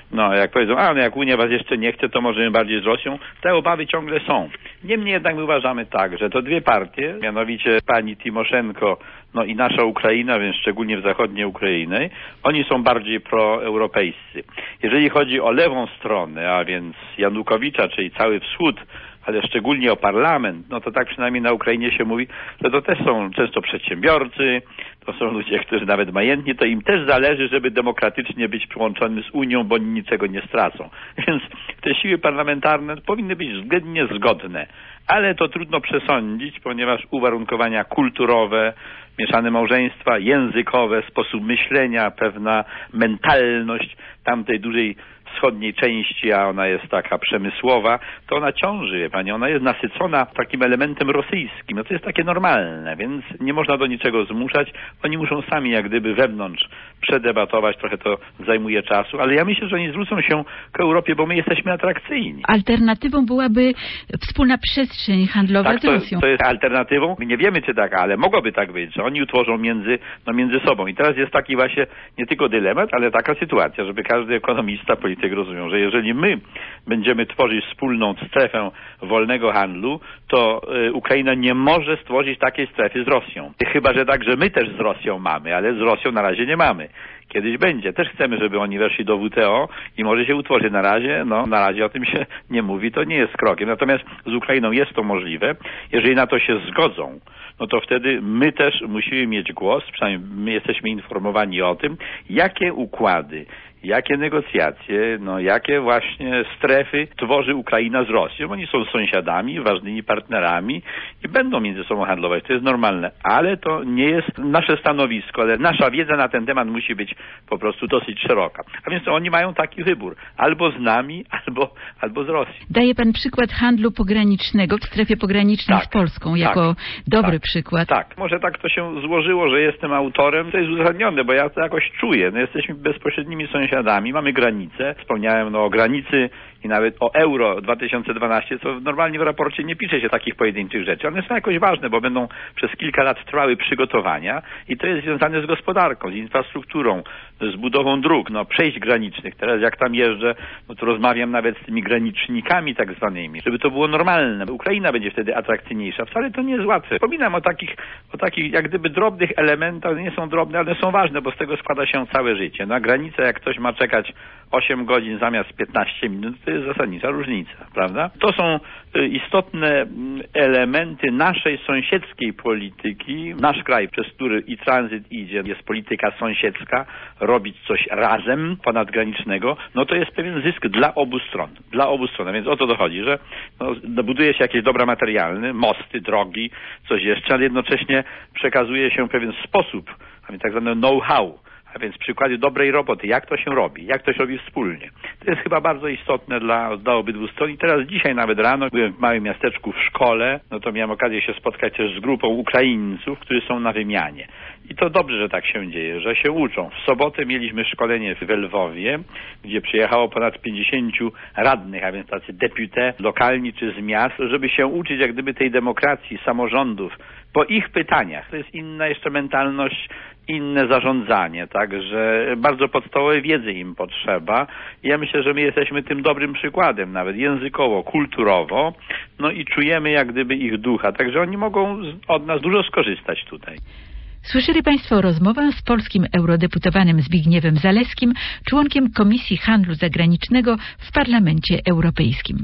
No, jak powiedzą, a no jak Unia was jeszcze nie chce, to możemy bardziej z Rosją. Te obawy ciągle są. Niemniej jednak my uważamy tak, że to dwie partie, mianowicie pani Timoszenko, no i nasza Ukraina, więc szczególnie w zachodniej Ukrainie, oni są bardziej proeuropejscy. Jeżeli chodzi o lewą stronę, a więc Janukowicza, czyli cały wschód, ale szczególnie o parlament, no to tak przynajmniej na Ukrainie się mówi, że to też są często przedsiębiorcy, to są ludzie, którzy nawet majętnie, to im też zależy, żeby demokratycznie być przyłączonym z Unią, bo oni niczego nie stracą. Więc te siły parlamentarne powinny być względnie zgodne, ale to trudno przesądzić, ponieważ uwarunkowania kulturowe, mieszane małżeństwa, językowe, sposób myślenia, pewna mentalność tamtej dużej wschodniej części, a ona jest taka przemysłowa, to ona ciąży, wie pani, ona jest nasycona takim elementem rosyjskim. No to jest takie normalne, więc nie można do niczego zmuszać. Oni muszą sami jak gdyby wewnątrz przedebatować, trochę to zajmuje czasu, ale ja myślę, że oni zwrócą się k Europie, bo my jesteśmy atrakcyjni. Alternatywą byłaby wspólna przestrzeń handlowa tak, z Rosją. To, to jest alternatywą. My nie wiemy, czy tak, ale mogłoby tak być, że oni utworzą między, no między sobą. I teraz jest taki właśnie nie tylko dylemat, ale taka sytuacja, żeby każdy ekonomista, polityk rozumiał, że jeżeli my będziemy tworzyć wspólną strefę wolnego handlu, to y, Ukraina nie może stworzyć takiej strefy z Rosją. Chyba że tak, że my też z Rosją mamy, ale z Rosją na razie nie mamy. Kiedyś będzie. Też chcemy, żeby oni weszli do W T O i może się utworzy. Na razie, no na razie o tym się nie mówi, to nie jest krokiem. Natomiast z Ukrainą jest to możliwe. Jeżeli na to się zgodzą, no to wtedy my też musimy mieć głos, przynajmniej my jesteśmy informowani o tym, jakie układy, jakie negocjacje, no jakie właśnie strefy tworzy Ukraina z Rosją. Oni są sąsiadami, ważnymi partnerami i będą między sobą handlować. To jest normalne, ale to nie jest nasze stanowisko, ale nasza wiedza na ten temat musi być po prostu dosyć szeroka. A więc oni mają taki wybór. Albo z nami, albo, albo z Rosją. Daje pan przykład handlu pogranicznego w strefie pogranicznej tak, z Polską jako tak, dobry tak, przykład. Tak, może tak to się złożyło, że jestem autorem. To jest uzasadnione, bo ja to jakoś czuję. No, jesteśmy bezpośrednimi sąsiadami, mamy granicę. Wspomniałem no, o granicy i nawet o euro dwa tysiące dwanaście, co normalnie w raporcie nie pisze się takich pojedynczych rzeczy. One są jakoś ważne, bo będą przez kilka lat trwały przygotowania i to jest związane z gospodarką, z infrastrukturą, z budową dróg, no przejść granicznych. Teraz jak tam jeżdżę, no to rozmawiam nawet z tymi granicznikami tak zwanymi, żeby to było normalne. Ukraina będzie wtedy atrakcyjniejsza. Wcale to nie jest łatwe. Wspominam o takich, o takich jak gdyby drobnych elementach, nie są drobne, ale są ważne, bo z tego składa się całe życie. Na granicę jak ktoś ma czekać osiem godzin zamiast piętnaście minut, to jest zasadnicza różnica, prawda? To są istotne elementy naszej sąsiedzkiej polityki. Nasz kraj, przez który i tranzyt idzie, jest polityka sąsiedzka, robić coś razem, ponadgranicznego, no to jest pewien zysk dla obu stron. Dla obu stron. A więc o to dochodzi, że no, buduje się jakieś dobra materialne, mosty, drogi, coś jeszcze, ale jednocześnie przekazuje się pewien sposób, a więc tak zwany know-how, a więc przykłady dobrej roboty, jak to się robi, jak to się robi wspólnie. To jest chyba bardzo istotne dla, dla obydwu stron. I teraz dzisiaj nawet rano byłem w małym miasteczku w szkole, no to miałem okazję się spotkać też z grupą Ukraińców, którzy są na wymianie. I to dobrze, że tak się dzieje, że się uczą. W sobotę mieliśmy szkolenie w Lwowie, gdzie przyjechało ponad pięćdziesięciu radnych, a więc tacy deputé lokalni czy z miast, żeby się uczyć jak gdyby tej demokracji, samorządów, po ich pytaniach. To jest inna jeszcze mentalność, inne zarządzanie, także bardzo podstawowej wiedzy im potrzeba. I ja myślę, że my jesteśmy tym dobrym przykładem, nawet językowo, kulturowo, no i czujemy jak gdyby ich ducha, także oni mogą od nas dużo skorzystać tutaj. Słyszeli Państwo rozmowę z polskim eurodeputowanym Zbigniewem Zalewskim, członkiem Komisji Handlu Zagranicznego w Parlamencie Europejskim.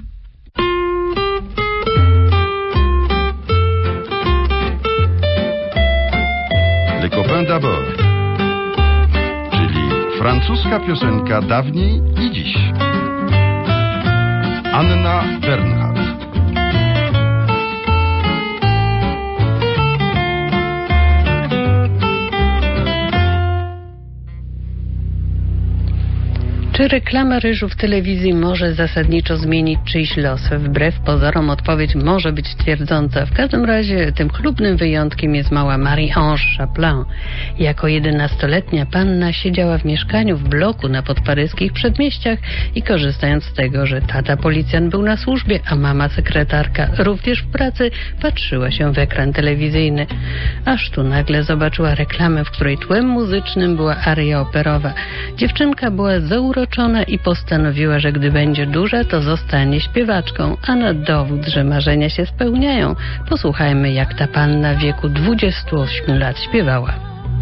Les copains d'abord, czyli francuska piosenka dawniej i dziś. Anna Bernhardt. Czy reklama ryżu w telewizji może zasadniczo zmienić czyjś los? Wbrew pozorom odpowiedź może być twierdząca. W każdym razie tym chlubnym wyjątkiem jest mała Marie-Ange Chaplin. Jako jedenastoletnia panna siedziała w mieszkaniu w bloku na podparyskich przedmieściach i korzystając z tego, że tata policjant był na służbie, a mama sekretarka również w pracy, patrzyła się w ekran telewizyjny. Aż tu nagle zobaczyła reklamę, w której tłem muzycznym była aria operowa. Dziewczynka była zauroczona zaskoczona i postanowiła, że gdy będzie duża, to zostanie śpiewaczką. A na dowód, że marzenia się spełniają, posłuchajmy, jak ta panna w wieku dwudziestu ośmiu lat śpiewała.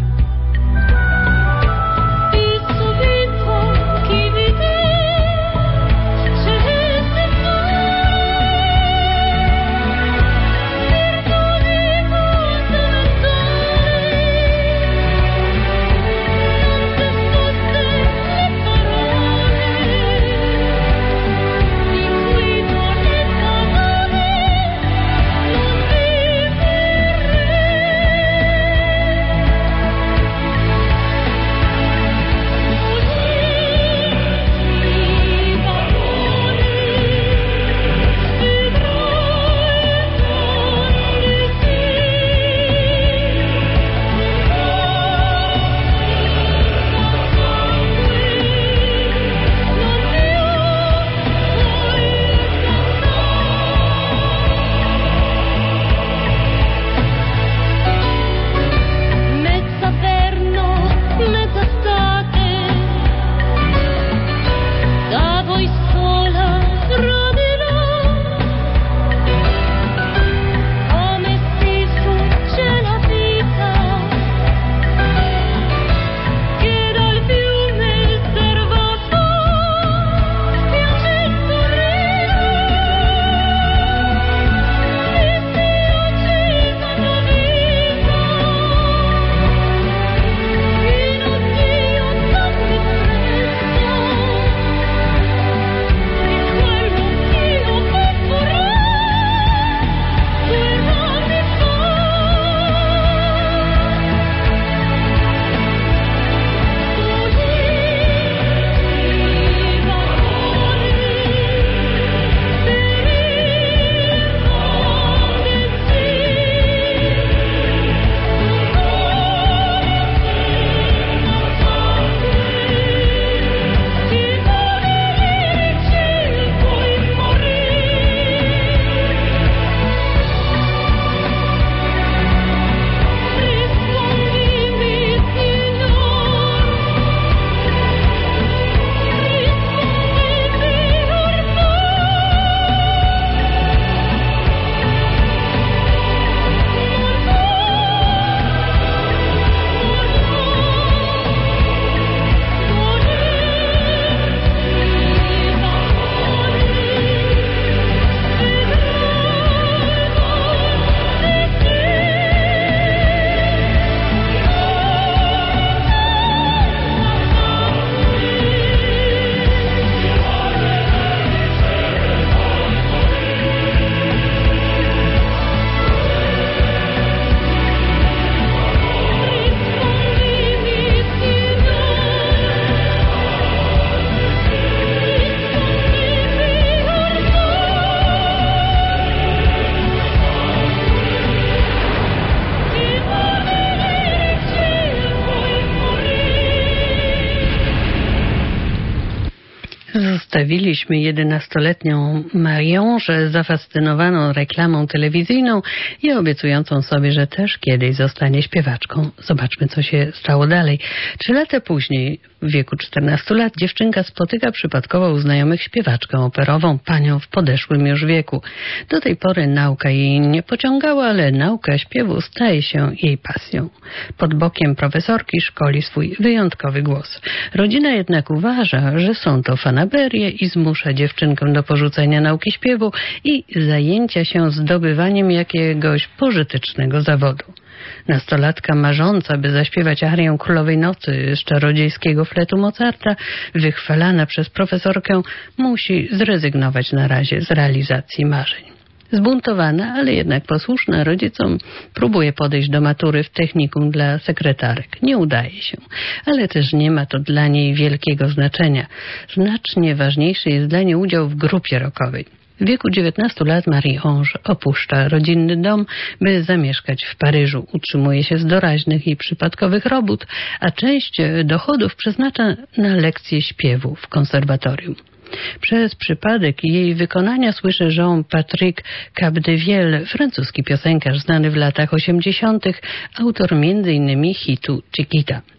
Zostawiliśmy jedenastoletnią Marię, zafascynowaną reklamą telewizyjną i obiecującą sobie, że też kiedyś zostanie śpiewaczką. Zobaczmy, co się stało dalej. Trzy lata później, w wieku czternastu lat, dziewczynka spotyka przypadkowo u znajomych śpiewaczkę operową, panią w podeszłym już wieku. Do tej pory nauka jej nie pociągała, ale nauka śpiewu staje się jej pasją. Pod bokiem profesorki szkoli swój wyjątkowy głos. Rodzina jednak uważa, że są to fanaberie i zmusza dziewczynkę do porzucenia nauki śpiewu i zajęcia się zdobywaniem jakiegoś pożytecznego zawodu. Nastolatka marząca, by zaśpiewać arię Królowej Nocy z czarodziejskiego fletu Mozarta, wychwalana przez profesorkę, musi zrezygnować na razie z realizacji marzeń. Zbuntowana, ale jednak posłuszna rodzicom, próbuje podejść do matury w technikum dla sekretarek. Nie udaje się, ale też nie ma to dla niej wielkiego znaczenia. Znacznie ważniejszy jest dla niej udział w grupie rockowej. W wieku dziewiętnastu lat Marie-Ange opuszcza rodzinny dom, by zamieszkać w Paryżu. Utrzymuje się z doraźnych i przypadkowych robót, a część dochodów przeznacza na lekcje śpiewu w konserwatorium. Przez przypadek jej wykonania słyszy Jean-Patrick Capdevielle, francuski piosenkarz znany w latach osiemdziesiątych, autor między innymi hitu Chiquita.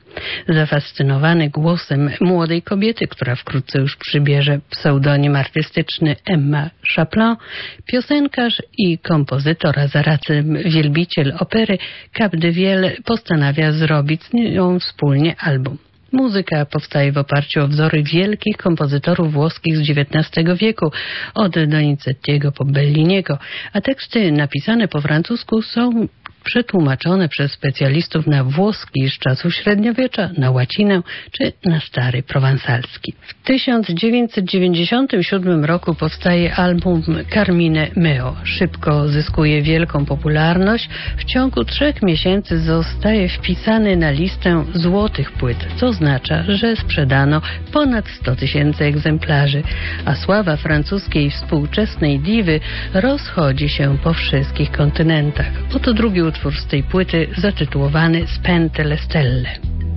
Zafascynowany głosem młodej kobiety, która wkrótce już przybierze pseudonim artystyczny Emma Chaplin, piosenkarz i kompozytor, a zarazem wielbiciel opery Capdevielle postanawia zrobić z nią wspólnie album. Muzyka powstaje w oparciu o wzory wielkich kompozytorów włoskich z dziewiętnastego wieku, od Donizettiego po Belliniego, a teksty napisane po francusku są przetłumaczone przez specjalistów na włoski z czasów średniowiecza, na łacinę czy na stary prowansalski. W tysiąc dziewięćset dziewięćdziesiątym siódmym roku powstaje album Carmine Meo. Szybko zyskuje wielką popularność. W ciągu trzech miesięcy zostaje wpisany na listę złotych płyt, co oznacza, że sprzedano ponad sto tysięcy egzemplarzy, a sława francuskiej współczesnej diwy rozchodzi się po wszystkich kontynentach. Oto drugi utwór z tej płyty zatytułowany Spente le stelle.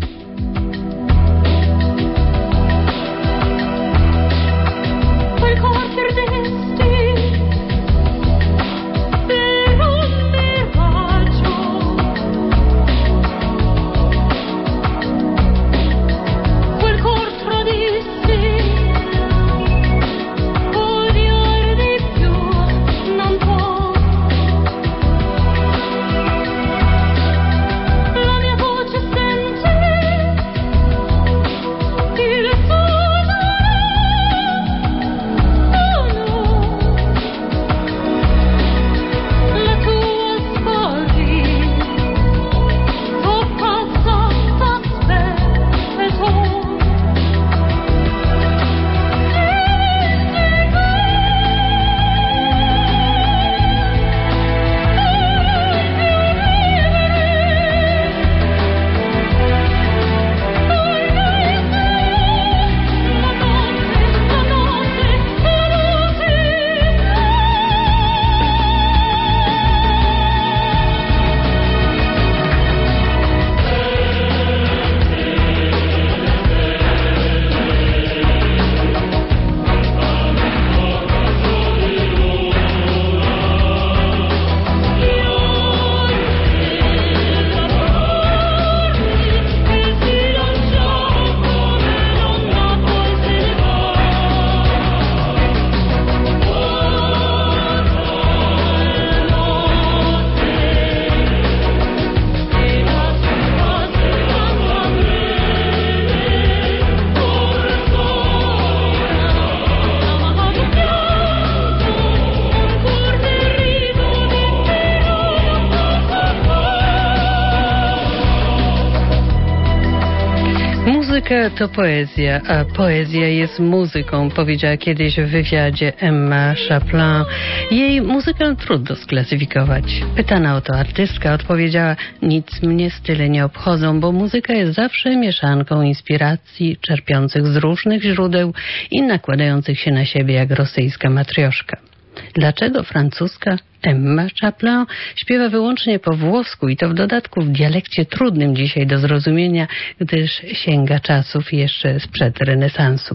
Muzyka to poezja, a poezja jest muzyką, powiedziała kiedyś w wywiadzie Emma Chaplin. Jej muzykę trudno sklasyfikować. Pytana o to artystka odpowiedziała: nic mnie style nie obchodzą, bo muzyka jest zawsze mieszanką inspiracji czerpiących z różnych źródeł i nakładających się na siebie jak rosyjska matrioszka. Dlaczego francuska Emma Chaplin śpiewa wyłącznie po włosku i to w dodatku w dialekcie trudnym dzisiaj do zrozumienia, gdyż sięga czasów jeszcze sprzed renesansu?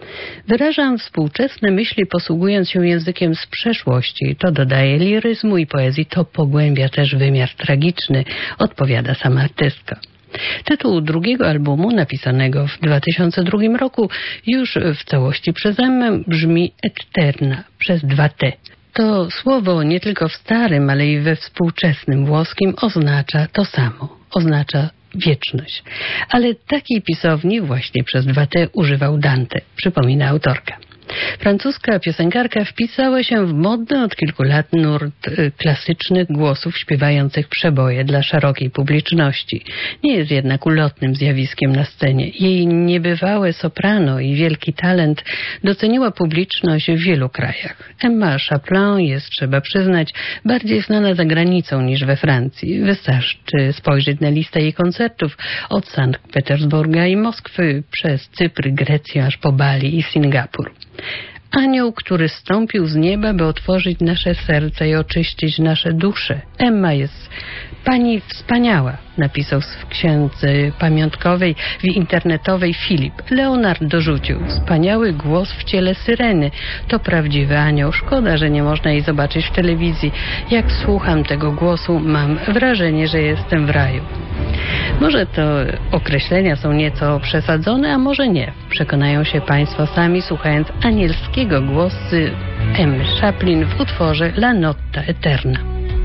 Wyrażam współczesne myśli posługując się językiem z przeszłości. To dodaje liryzmu i poezji, to pogłębia też wymiar tragiczny, odpowiada sama artystka. Tytuł drugiego albumu, napisanego w dwa tysiące drugim roku, już w całości przez Emmę brzmi Eterna, przez dwa T. To słowo nie tylko w starym, ale i we współczesnym włoskim oznacza to samo. Oznacza wieczność. Ale takiej pisowni właśnie przez dwa T używał Dante, przypomina autorka. Francuska piosenkarka wpisała się w modny od kilku lat nurt klasycznych głosów śpiewających przeboje dla szerokiej publiczności. Nie jest jednak ulotnym zjawiskiem na scenie. Jej niebywałe soprano i wielki talent doceniła publiczność w wielu krajach. Emma Chaplin jest, trzeba przyznać, bardziej znana za granicą niż we Francji. Wystarczy spojrzeć na listę jej koncertów od Sankt Petersburga i Moskwy przez Cypr, Grecję aż po Bali i Singapur. Anioł, który zstąpił z nieba, by otworzyć nasze serca i oczyścić nasze dusze. Emma jest pani wspaniała, napisał w księdze pamiątkowej w internetowej Filip. Leonard dorzucił: wspaniały głos w ciele syreny. To prawdziwy anioł. Szkoda, że nie można jej zobaczyć w telewizji. Jak słucham tego głosu, mam wrażenie, że jestem w raju. Może to określenia są nieco przesadzone, a może nie. Przekonają się Państwo sami, słuchając anielskiego głosu M. Chaplin w utworze La Notte Eterna.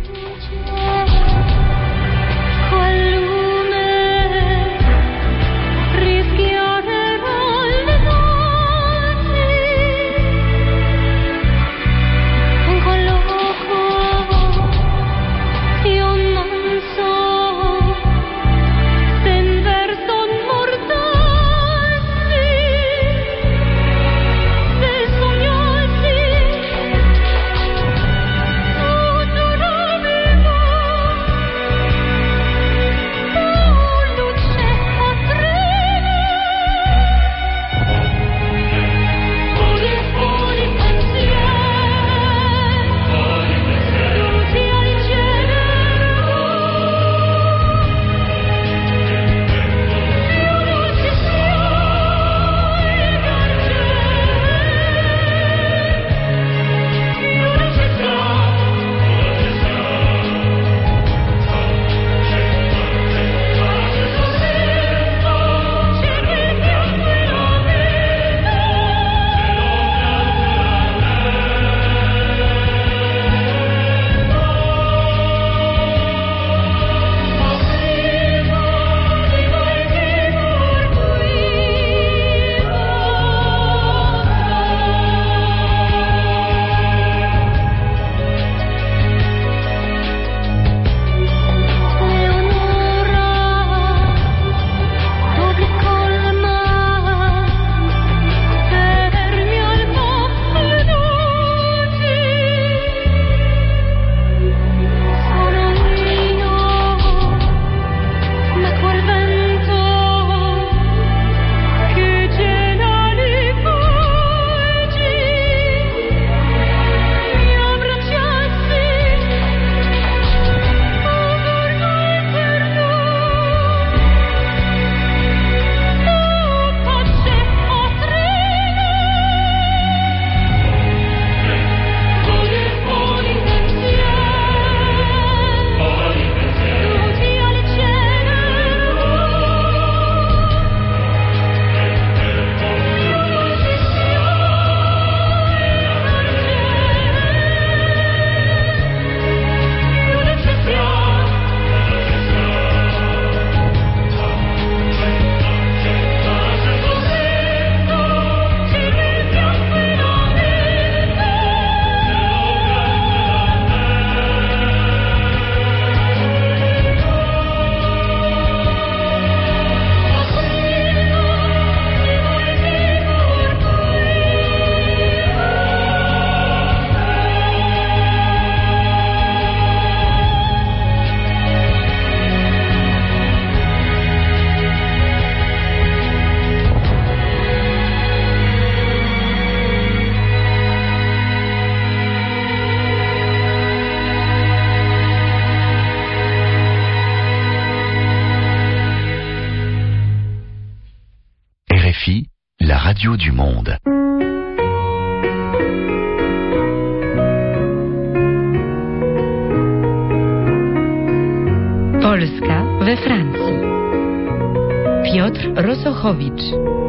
la radio du monde. Polska we Francji. Piotr Rosochowicz.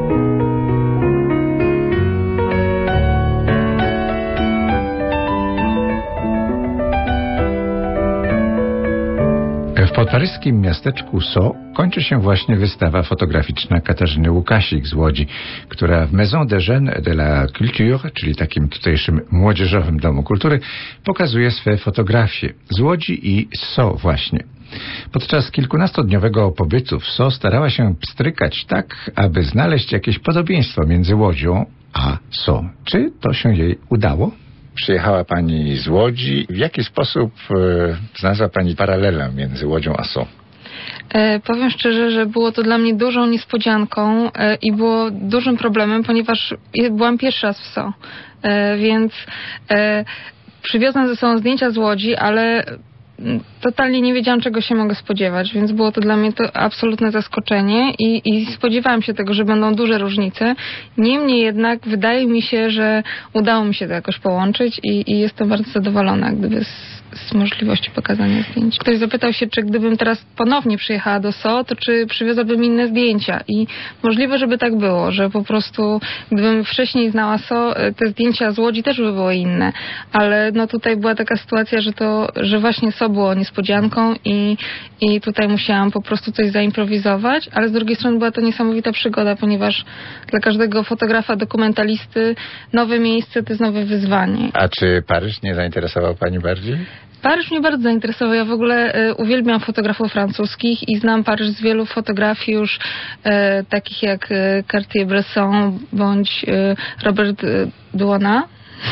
W podparyskim miasteczku Sceaux kończy się właśnie wystawa fotograficzna Katarzyny Łukasik z Łodzi, która w Maison des Jeunes de la Culture, czyli takim tutejszym młodzieżowym domu kultury, pokazuje swe fotografie z Łodzi i Sceaux właśnie. Podczas kilkunastodniowego pobytu w Sceaux starała się pstrykać tak, aby znaleźć jakieś podobieństwo między Łodzią a Sceaux. Czy to się jej udało? Przyjechała Pani z Łodzi. W jaki sposób e, znalazła Pani paralelę między Łodzią a Sceaux? E, powiem szczerze, że było to dla mnie dużą niespodzianką e, i było dużym problemem, ponieważ byłam pierwszy raz w Sceaux, e, więc e, przywiozłam ze sobą zdjęcia z Łodzi, ale totalnie nie wiedziałam, czego się mogę spodziewać, więc było to dla mnie to absolutne zaskoczenie i, i spodziewałam się tego, że będą duże różnice. Niemniej jednak wydaje mi się, że udało mi się to jakoś połączyć i, i jestem bardzo zadowolona, gdyby z, z możliwości pokazania zdjęć. Ktoś zapytał się, czy gdybym teraz ponownie przyjechała do S O, to czy przywiozłabym inne zdjęcia i możliwe, żeby tak było, że po prostu gdybym wcześniej znała S O, te zdjęcia z Łodzi też by były inne, ale no tutaj była taka sytuacja, że to, że właśnie S O było niespodzianką i, i tutaj musiałam po prostu coś zaimprowizować, ale z drugiej strony była to niesamowita przygoda, ponieważ dla każdego fotografa, dokumentalisty nowe miejsce to jest nowe wyzwanie. A czy Paryż nie zainteresował pani bardziej? Paryż mnie bardzo zainteresował. Ja w ogóle e, uwielbiam fotografów francuskich i znam Paryż z wielu fotografii już e, takich jak e, Cartier-Bresson bądź e, Robert e, Duana.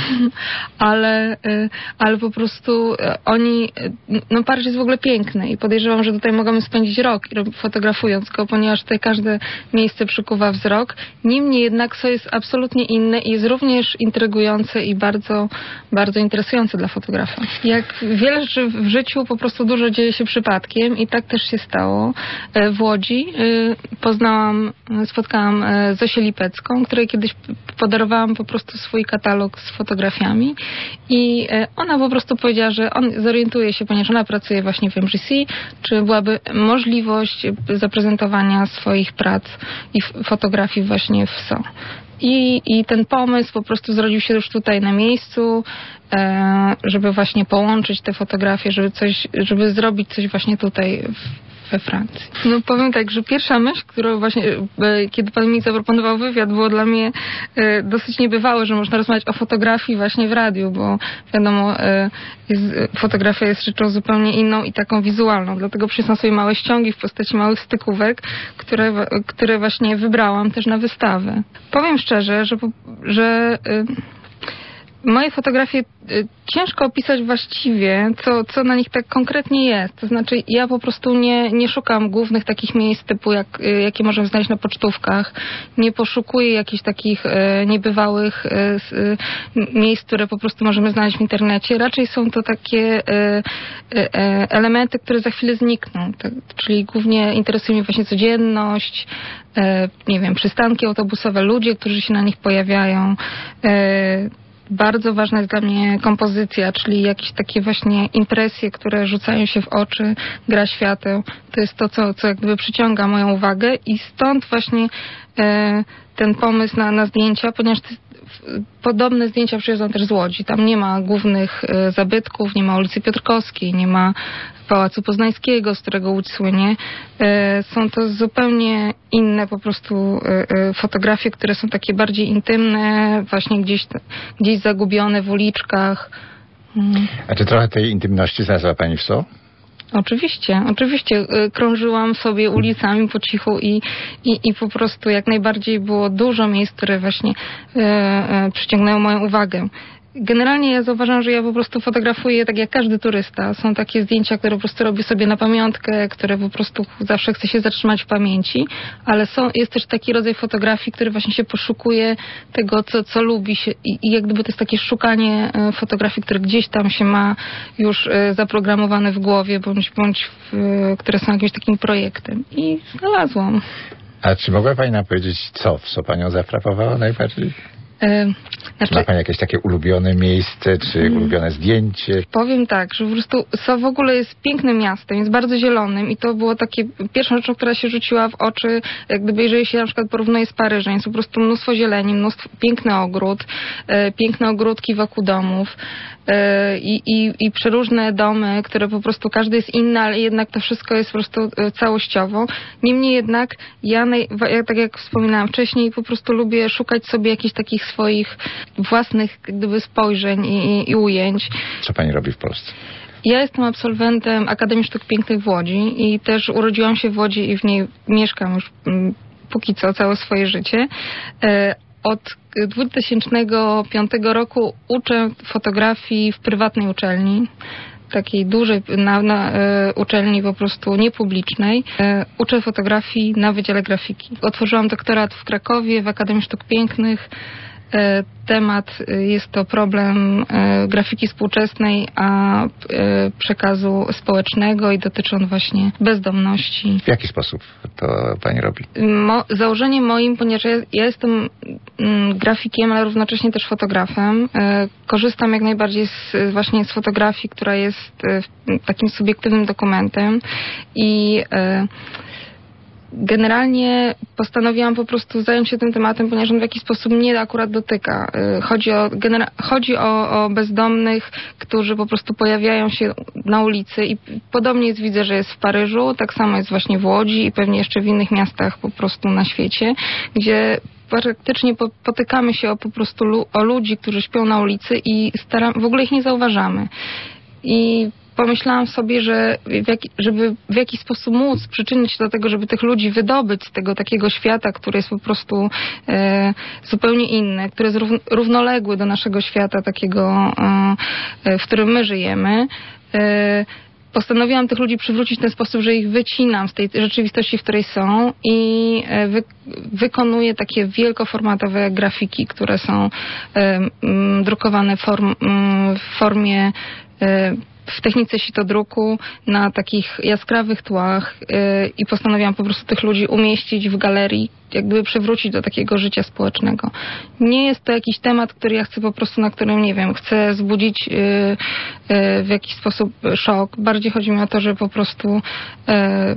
ale, ale po prostu oni, no Paryż jest w ogóle piękny i podejrzewam, że tutaj mogamy spędzić rok fotografując go, ponieważ tutaj każde miejsce przykuwa wzrok. Niemniej jednak co jest absolutnie inne i jest również intrygujące i bardzo, bardzo interesujące dla fotografa. Jak wiele rzeczy w życiu po prostu dużo dzieje się przypadkiem i tak też się stało. W Łodzi poznałam, spotkałam Zosię Lipecką, której kiedyś podarowałam po prostu swój katalog z fotografiami i ona po prostu powiedziała, że on zorientuje się, ponieważ ona pracuje właśnie w M G C, czy byłaby możliwość zaprezentowania swoich prac i fotografii właśnie w S O. I, I ten pomysł po prostu zrodził się już tutaj na miejscu, żeby właśnie połączyć te fotografie, żeby coś, żeby zrobić coś właśnie tutaj w we Francji. No powiem tak, że pierwsza myśl, którą właśnie, kiedy pan mi zaproponował wywiad, było dla mnie e, dosyć niebywałe, że można rozmawiać o fotografii właśnie w radiu, bo wiadomo, e, jest, fotografia jest rzeczą zupełnie inną i taką wizualną. Dlatego przyniosłam sobie małe ściągi w postaci małych stykówek, które, które właśnie wybrałam też na wystawę. Powiem szczerze, że, że e, moje fotografie ciężko opisać właściwie, co, co na nich tak konkretnie jest. To znaczy, ja po prostu nie, nie szukam głównych takich miejsc typu, jak, jakie możemy znaleźć na pocztówkach. Nie poszukuję jakichś takich e, niebywałych e, miejsc, które po prostu możemy znaleźć w internecie. Raczej są to takie e, e, elementy, które za chwilę znikną. Tak, czyli głównie interesuje mnie właśnie codzienność, e, nie wiem, przystanki autobusowe, ludzie, którzy się na nich pojawiają. E, Bardzo ważna jest dla mnie kompozycja, czyli jakieś takie właśnie impresje, które rzucają się w oczy, gra świateł. To jest to, co, co jak gdyby przyciąga moją uwagę i stąd właśnie e, ten pomysł na, na zdjęcia, ponieważ te, podobne zdjęcia przychodzą też z Łodzi. Tam nie ma głównych e, zabytków, nie ma ulicy Piotrkowskiej, nie ma Pałacu Poznańskiego, z którego Łódź słynie. E, są to zupełnie inne po prostu e, e, fotografie, które są takie bardziej intymne, właśnie gdzieś, gdzieś zagubione w uliczkach. Mm. A czy trochę tej intymności znalazła pani w S O? Oczywiście, oczywiście. Krążyłam sobie ulicami po cichu i, i, i po prostu jak najbardziej było dużo miejsc, które właśnie e, e, przyciągnęły moją uwagę. Generalnie ja zauważam, że ja po prostu fotografuję tak jak każdy turysta. Są takie zdjęcia, które po prostu robię sobie na pamiątkę, które po prostu zawsze chcę się zatrzymać w pamięci, ale są, jest też taki rodzaj fotografii, który właśnie się poszukuje tego, co, co lubi się i, i jak gdyby to jest takie szukanie fotografii, które gdzieś tam się ma już zaprogramowane w głowie, bądź, bądź w, które są jakimś takim projektem. I znalazłam. A czy mogła pani nam powiedzieć, co w S O panią zafrapowało najbardziej? Znaczy, ma pani jakieś takie ulubione miejsce, czy hmm. ulubione zdjęcie? Powiem tak, że po prostu S O w ogóle jest pięknym miastem, jest bardzo zielonym i to było takie pierwszą rzeczą, która się rzuciła w oczy, jak gdyby jeżeli się na przykład porównuje z Paryżem, jest po prostu mnóstwo zieleni, mnóstwo, piękny ogród, e, piękne ogródki wokół domów e, i, i, i przeróżne domy, które po prostu każdy jest inny, ale jednak to wszystko jest po prostu całościowo. Niemniej jednak ja, naj, ja tak jak wspominałam wcześniej, po prostu lubię szukać sobie jakichś takich swoich własnych gdyby spojrzeń i, i ujęć. Co pani robi w Polsce? Ja jestem absolwentem Akademii Sztuk Pięknych w Łodzi i też urodziłam się w Łodzi i w niej mieszkam już m, póki co całe swoje życie. E, od dwa tysiące piątego roku uczę fotografii w prywatnej uczelni. Takiej dużej na, na e, uczelni po prostu niepublicznej. E, uczę fotografii na Wydziale Grafiki. Otworzyłam doktorat w Krakowie, w Akademii Sztuk Pięknych temat, jest to problem grafiki współczesnej, a przekazu społecznego i dotyczy on właśnie bezdomności. W jaki sposób to pani robi? Mo, założeniem moim, ponieważ ja, ja jestem mm, grafikiem, ale równocześnie też fotografem, korzystam jak najbardziej z, właśnie z fotografii, która jest takim subiektywnym dokumentem i generalnie postanowiłam po prostu zająć się tym tematem, ponieważ on w jakiś sposób mnie akurat dotyka. Chodzi o, genera- chodzi o, o bezdomnych, którzy po prostu pojawiają się na ulicy i podobnie jest, widzę, że jest w Paryżu, tak samo jest właśnie w Łodzi i pewnie jeszcze w innych miastach po prostu na świecie, gdzie praktycznie potykamy się o po prostu lu- o ludzi, którzy śpią na ulicy i staram- w ogóle ich nie zauważamy. I pomyślałam sobie, że w jaki, żeby w jakiś sposób móc przyczynić się do tego, żeby tych ludzi wydobyć z tego takiego świata, który jest po prostu e, zupełnie inny, który jest rów, równoległy do naszego świata takiego, e, w którym my żyjemy. E, Postanowiłam tych ludzi przywrócić w ten sposób, że ich wycinam z tej rzeczywistości, w której są i wy, wykonuję takie wielkoformatowe grafiki, które są e, m, drukowane form, m, w formie e, w technice sitodruku na takich jaskrawych tłach yy, i postanowiłam po prostu tych ludzi umieścić w galerii, jakby przywrócić do takiego życia społecznego. Nie jest to jakiś temat, który ja chcę po prostu, na którym, nie wiem, chcę wzbudzić yy, yy, w jakiś sposób szok. Bardziej chodzi mi o to, że po prostu yy,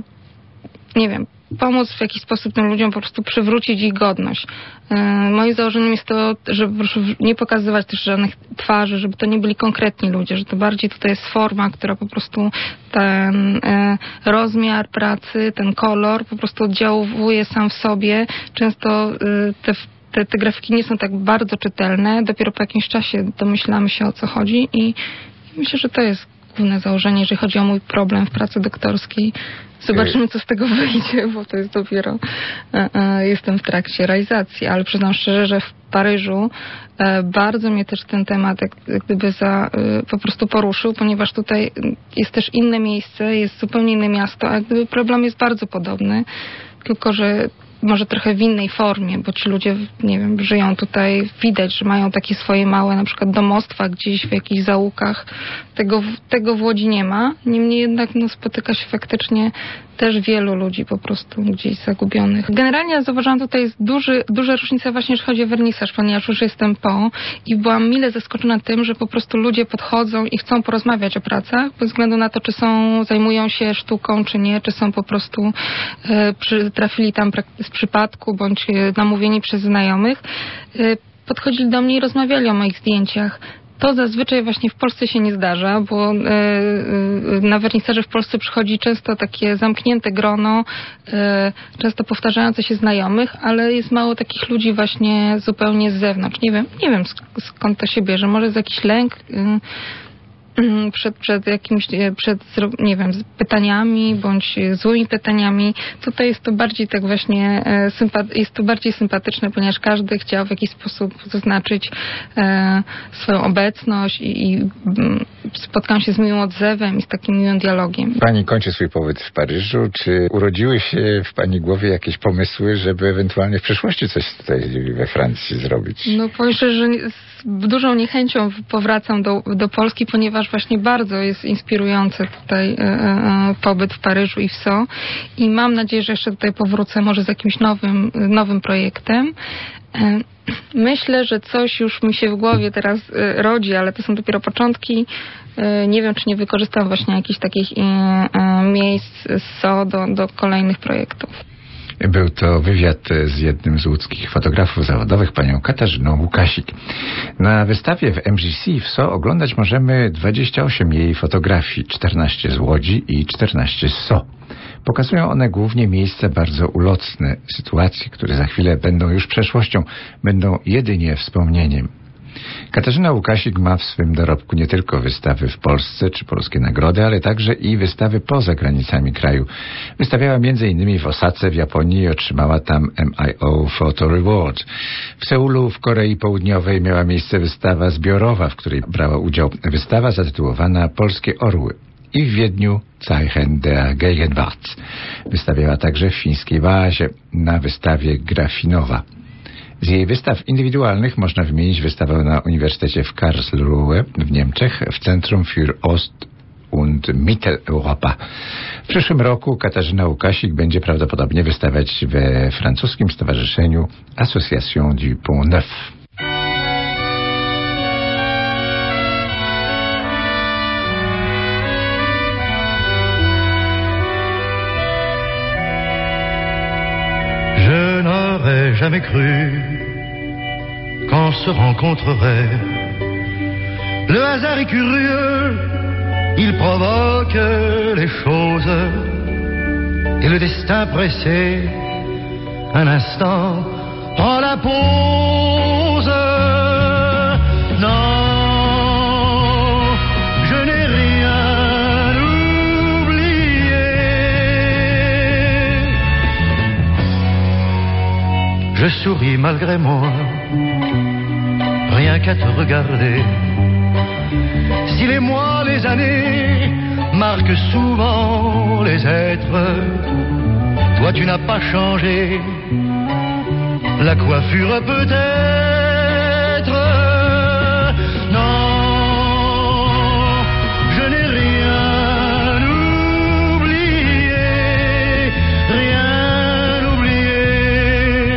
nie wiem, pomóc w jakiś sposób tym ludziom po prostu przywrócić ich godność. Yy, moim założeniem jest to, żeby proszę nie pokazywać też żadnych twarzy, żeby to nie byli konkretni ludzie, że to bardziej tutaj jest forma, która po prostu ten yy, rozmiar pracy, ten kolor po prostu oddziałuje sam w sobie. Często yy, te Te, te grafiki nie są tak bardzo czytelne. Dopiero po jakimś czasie domyślamy się, o co chodzi i, i myślę, że to jest główne założenie, jeżeli chodzi o mój problem w pracy doktorskiej. Zobaczymy, co z tego wyjdzie, bo to jest dopiero... E, e, jestem w trakcie realizacji, ale przyznam szczerze, że w Paryżu e, bardzo mnie też ten temat jak, jak gdyby za, e, po prostu poruszył, ponieważ tutaj jest też inne miejsce, jest zupełnie inne miasto, a jak gdyby problem jest bardzo podobny, tylko że może trochę w innej formie, bo ci ludzie, nie wiem, żyją tutaj, widać, że mają takie swoje małe, na przykład domostwa gdzieś w jakichś zaułkach. Tego, tego w Łodzi nie ma. Niemniej jednak no, spotyka się faktycznie też wielu ludzi po prostu gdzieś zagubionych. Generalnie zauważyłam tutaj jest duży, duża różnica właśnie, jeśli chodzi o wernisaż, ponieważ już jestem po i byłam mile zaskoczona tym, że po prostu ludzie podchodzą i chcą porozmawiać o pracach, bez względu na to, czy są, zajmują się sztuką, czy nie, czy są po prostu e, przy, trafili tam z przypadku, bądź e, namówieni przez znajomych. E, podchodzili do mnie i rozmawiali o moich zdjęciach. To zazwyczaj właśnie w Polsce się nie zdarza, bo e, e, na wernisaże w Polsce przychodzi często takie zamknięte grono, e, często powtarzające się znajomych, ale jest mało takich ludzi właśnie zupełnie z zewnątrz. Nie wiem, nie wiem sk- skąd to się bierze. Może jest jakiś lęk e, przed, przed jakimś, przed, nie wiem, pytaniami, bądź złymi pytaniami. Tutaj jest to bardziej tak właśnie, sympa- jest to bardziej sympatyczne, ponieważ każdy chciał w jakiś sposób zaznaczyć e, swoją obecność i, i spotkam się z miłym odzewem i z takim miłym dialogiem. Pani kończy swój pobyt w Paryżu. Czy urodziły się w pani głowie jakieś pomysły, żeby ewentualnie w przyszłości coś tutaj we Francji zrobić? No powiem szczerze, że z dużą niechęcią powracam do, do Polski, ponieważ właśnie bardzo jest inspirujący tutaj e, e, pobyt w Paryżu i w So. I mam nadzieję, że jeszcze tutaj powrócę może z jakimś nowym, nowym projektem. E, myślę, że coś już mi się w głowie teraz e, rodzi, ale to są dopiero początki. E, nie wiem, czy nie wykorzystam właśnie jakichś takich e, e, miejsc z So do, do kolejnych projektów. Był to wywiad z jednym z łódzkich fotografów zawodowych, panią Katarzyną Łukasik. Na wystawie w M G C w So oglądać możemy dwadzieścia osiem jej fotografii, czternaście z Łodzi i czternaście z So. Pokazują one głównie miejsca bardzo ulotne, sytuacje, które za chwilę będą już przeszłością, będą jedynie wspomnieniem. Katarzyna Łukasik ma w swym dorobku nie tylko wystawy w Polsce czy polskie nagrody, ale także i wystawy poza granicami kraju. Wystawiała między innymi w Osace w Japonii i otrzymała tam M I O Photo Reward. W Seulu w Korei Południowej miała miejsce wystawa zbiorowa, w której brała udział wystawa zatytułowana Polskie Orły. I w Wiedniu Zeichen der Gegenwart. Wystawiała także w fińskiej Oazie na wystawie Grafinowa. Z jej wystaw indywidualnych można wymienić wystawę na Uniwersytecie w Karlsruhe w Niemczech w Centrum für Ost- und Mitteleuropa. W przyszłym roku Katarzyna Łukasik będzie prawdopodobnie wystawiać we francuskim stowarzyszeniu Association du Pont Neuf. Je n'aurais jamais cru qu'on se rencontrerait. Le hasard est curieux, il provoque les choses. Et le destin pressé, un instant, prend la pause. Non, je n'ai rien oublié. Je souris malgré moi, rien qu'à te regarder. Si les mois, les années marquent souvent les êtres, toi tu n'as pas changé, la coiffure peut-être. Non, je n'ai rien oublié, rien oublié.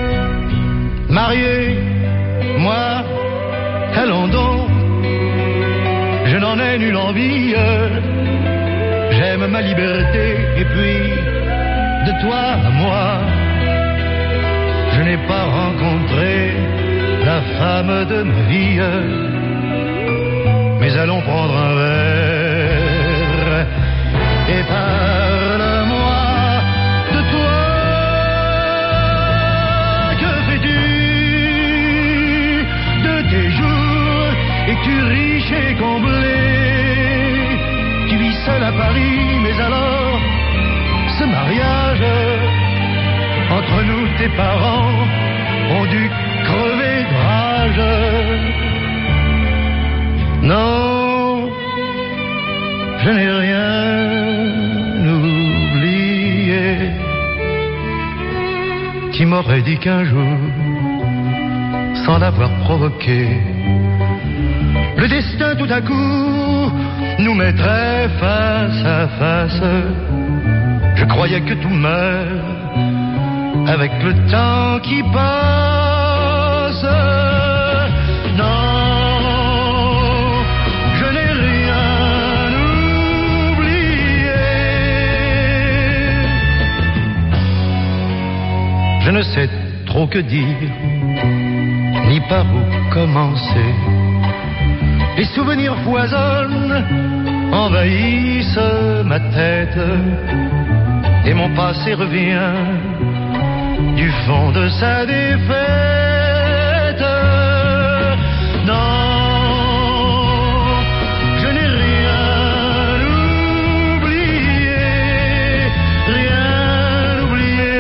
Marié, moi, allons donc. Je n'en ai nulle envie, j'aime ma liberté, et puis, de toi à moi, je n'ai pas rencontré la femme de ma vie, mais allons prendre un verre, et parle-moi de toi. Que fais-tu de tes jours, es-tu riche et comblé? Tu vis seul à Paris, mais alors, ce mariage, entre nous tes parents ont dû crever de rage. Non, je n'ai rien oublié. Tu m'aurais dit qu'un jour, sans l'avoir provoqué, le destin tout à coup nous mettrait face à face. Je croyais que tout meurt avec le temps qui passe. Non, je n'ai rien oublié. Je ne sais trop que dire, ni par où commencer. Les souvenirs foisonnent, envahissent ma tête, et mon passé revient du fond de sa défaite. Non, je n'ai rien oublié, rien oublié.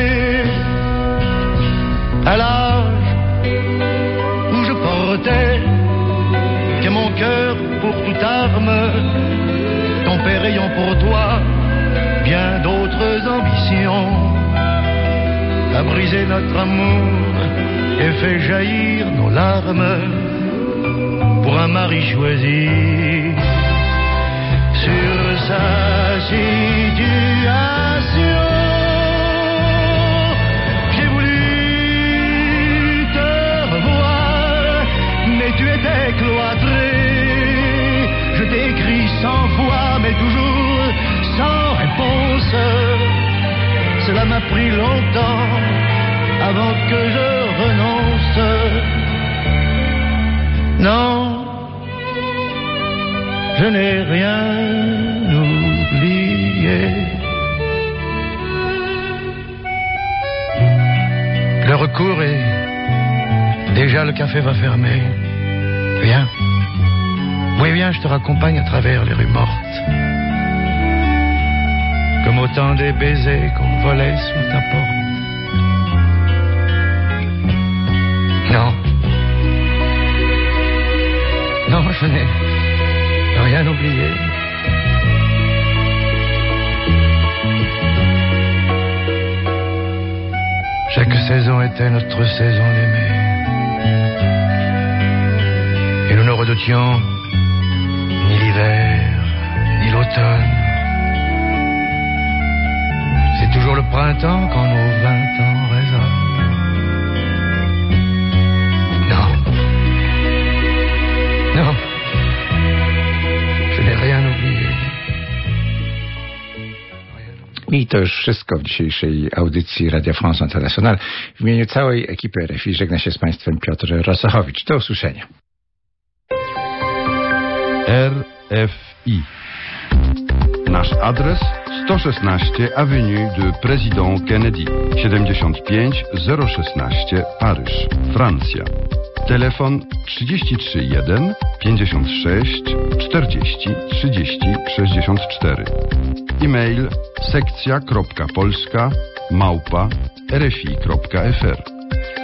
À l'âge où je portais que mon cœur pour toute arme, ton père ayant pour toi bien d'autres ambitions, a brisé notre amour et fait jaillir nos larmes pour un mari choisi sur sa situation. J'ai voulu te revoir, mais tu étais cloîtré. Je t'ai écrit cent fois, mais toujours sans réponse. Cela m'a pris longtemps avant que je renonce. Non, je n'ai rien oublié. L'heure court et déjà le café va fermer. Viens. Oui, viens, je te raccompagne à travers les rues mortes. Comme autant des baisers qu'on volait sous ta porte. Non. Non, je n'ai rien oublié. J'ai que saison était notre saison d'aimer. Et nous ne redoutions ni l'hiver, ni l'automne. C'est toujours le printemps quand nos vingt ans résonnent. Non. Non. Je n'ai rien oublié. I to już wszystko w dzisiejszej audycji Radia France International. W imieniu całej ekipy R F I żegna się z Państwem Piotr Rosochowicz. Do usłyszenia. R F I. Nasz adres sto szesnaście Avenue de Président Kennedy, siedemdziesiąt pięć zero szesnaście Paryż, Francja. Telefon trzydzieści trzy jeden pięćdziesiąt sześć czterdzieści trzydzieści sześćdziesiąt cztery. E-mail sekcja kropka polska małpa rfi kropka f r.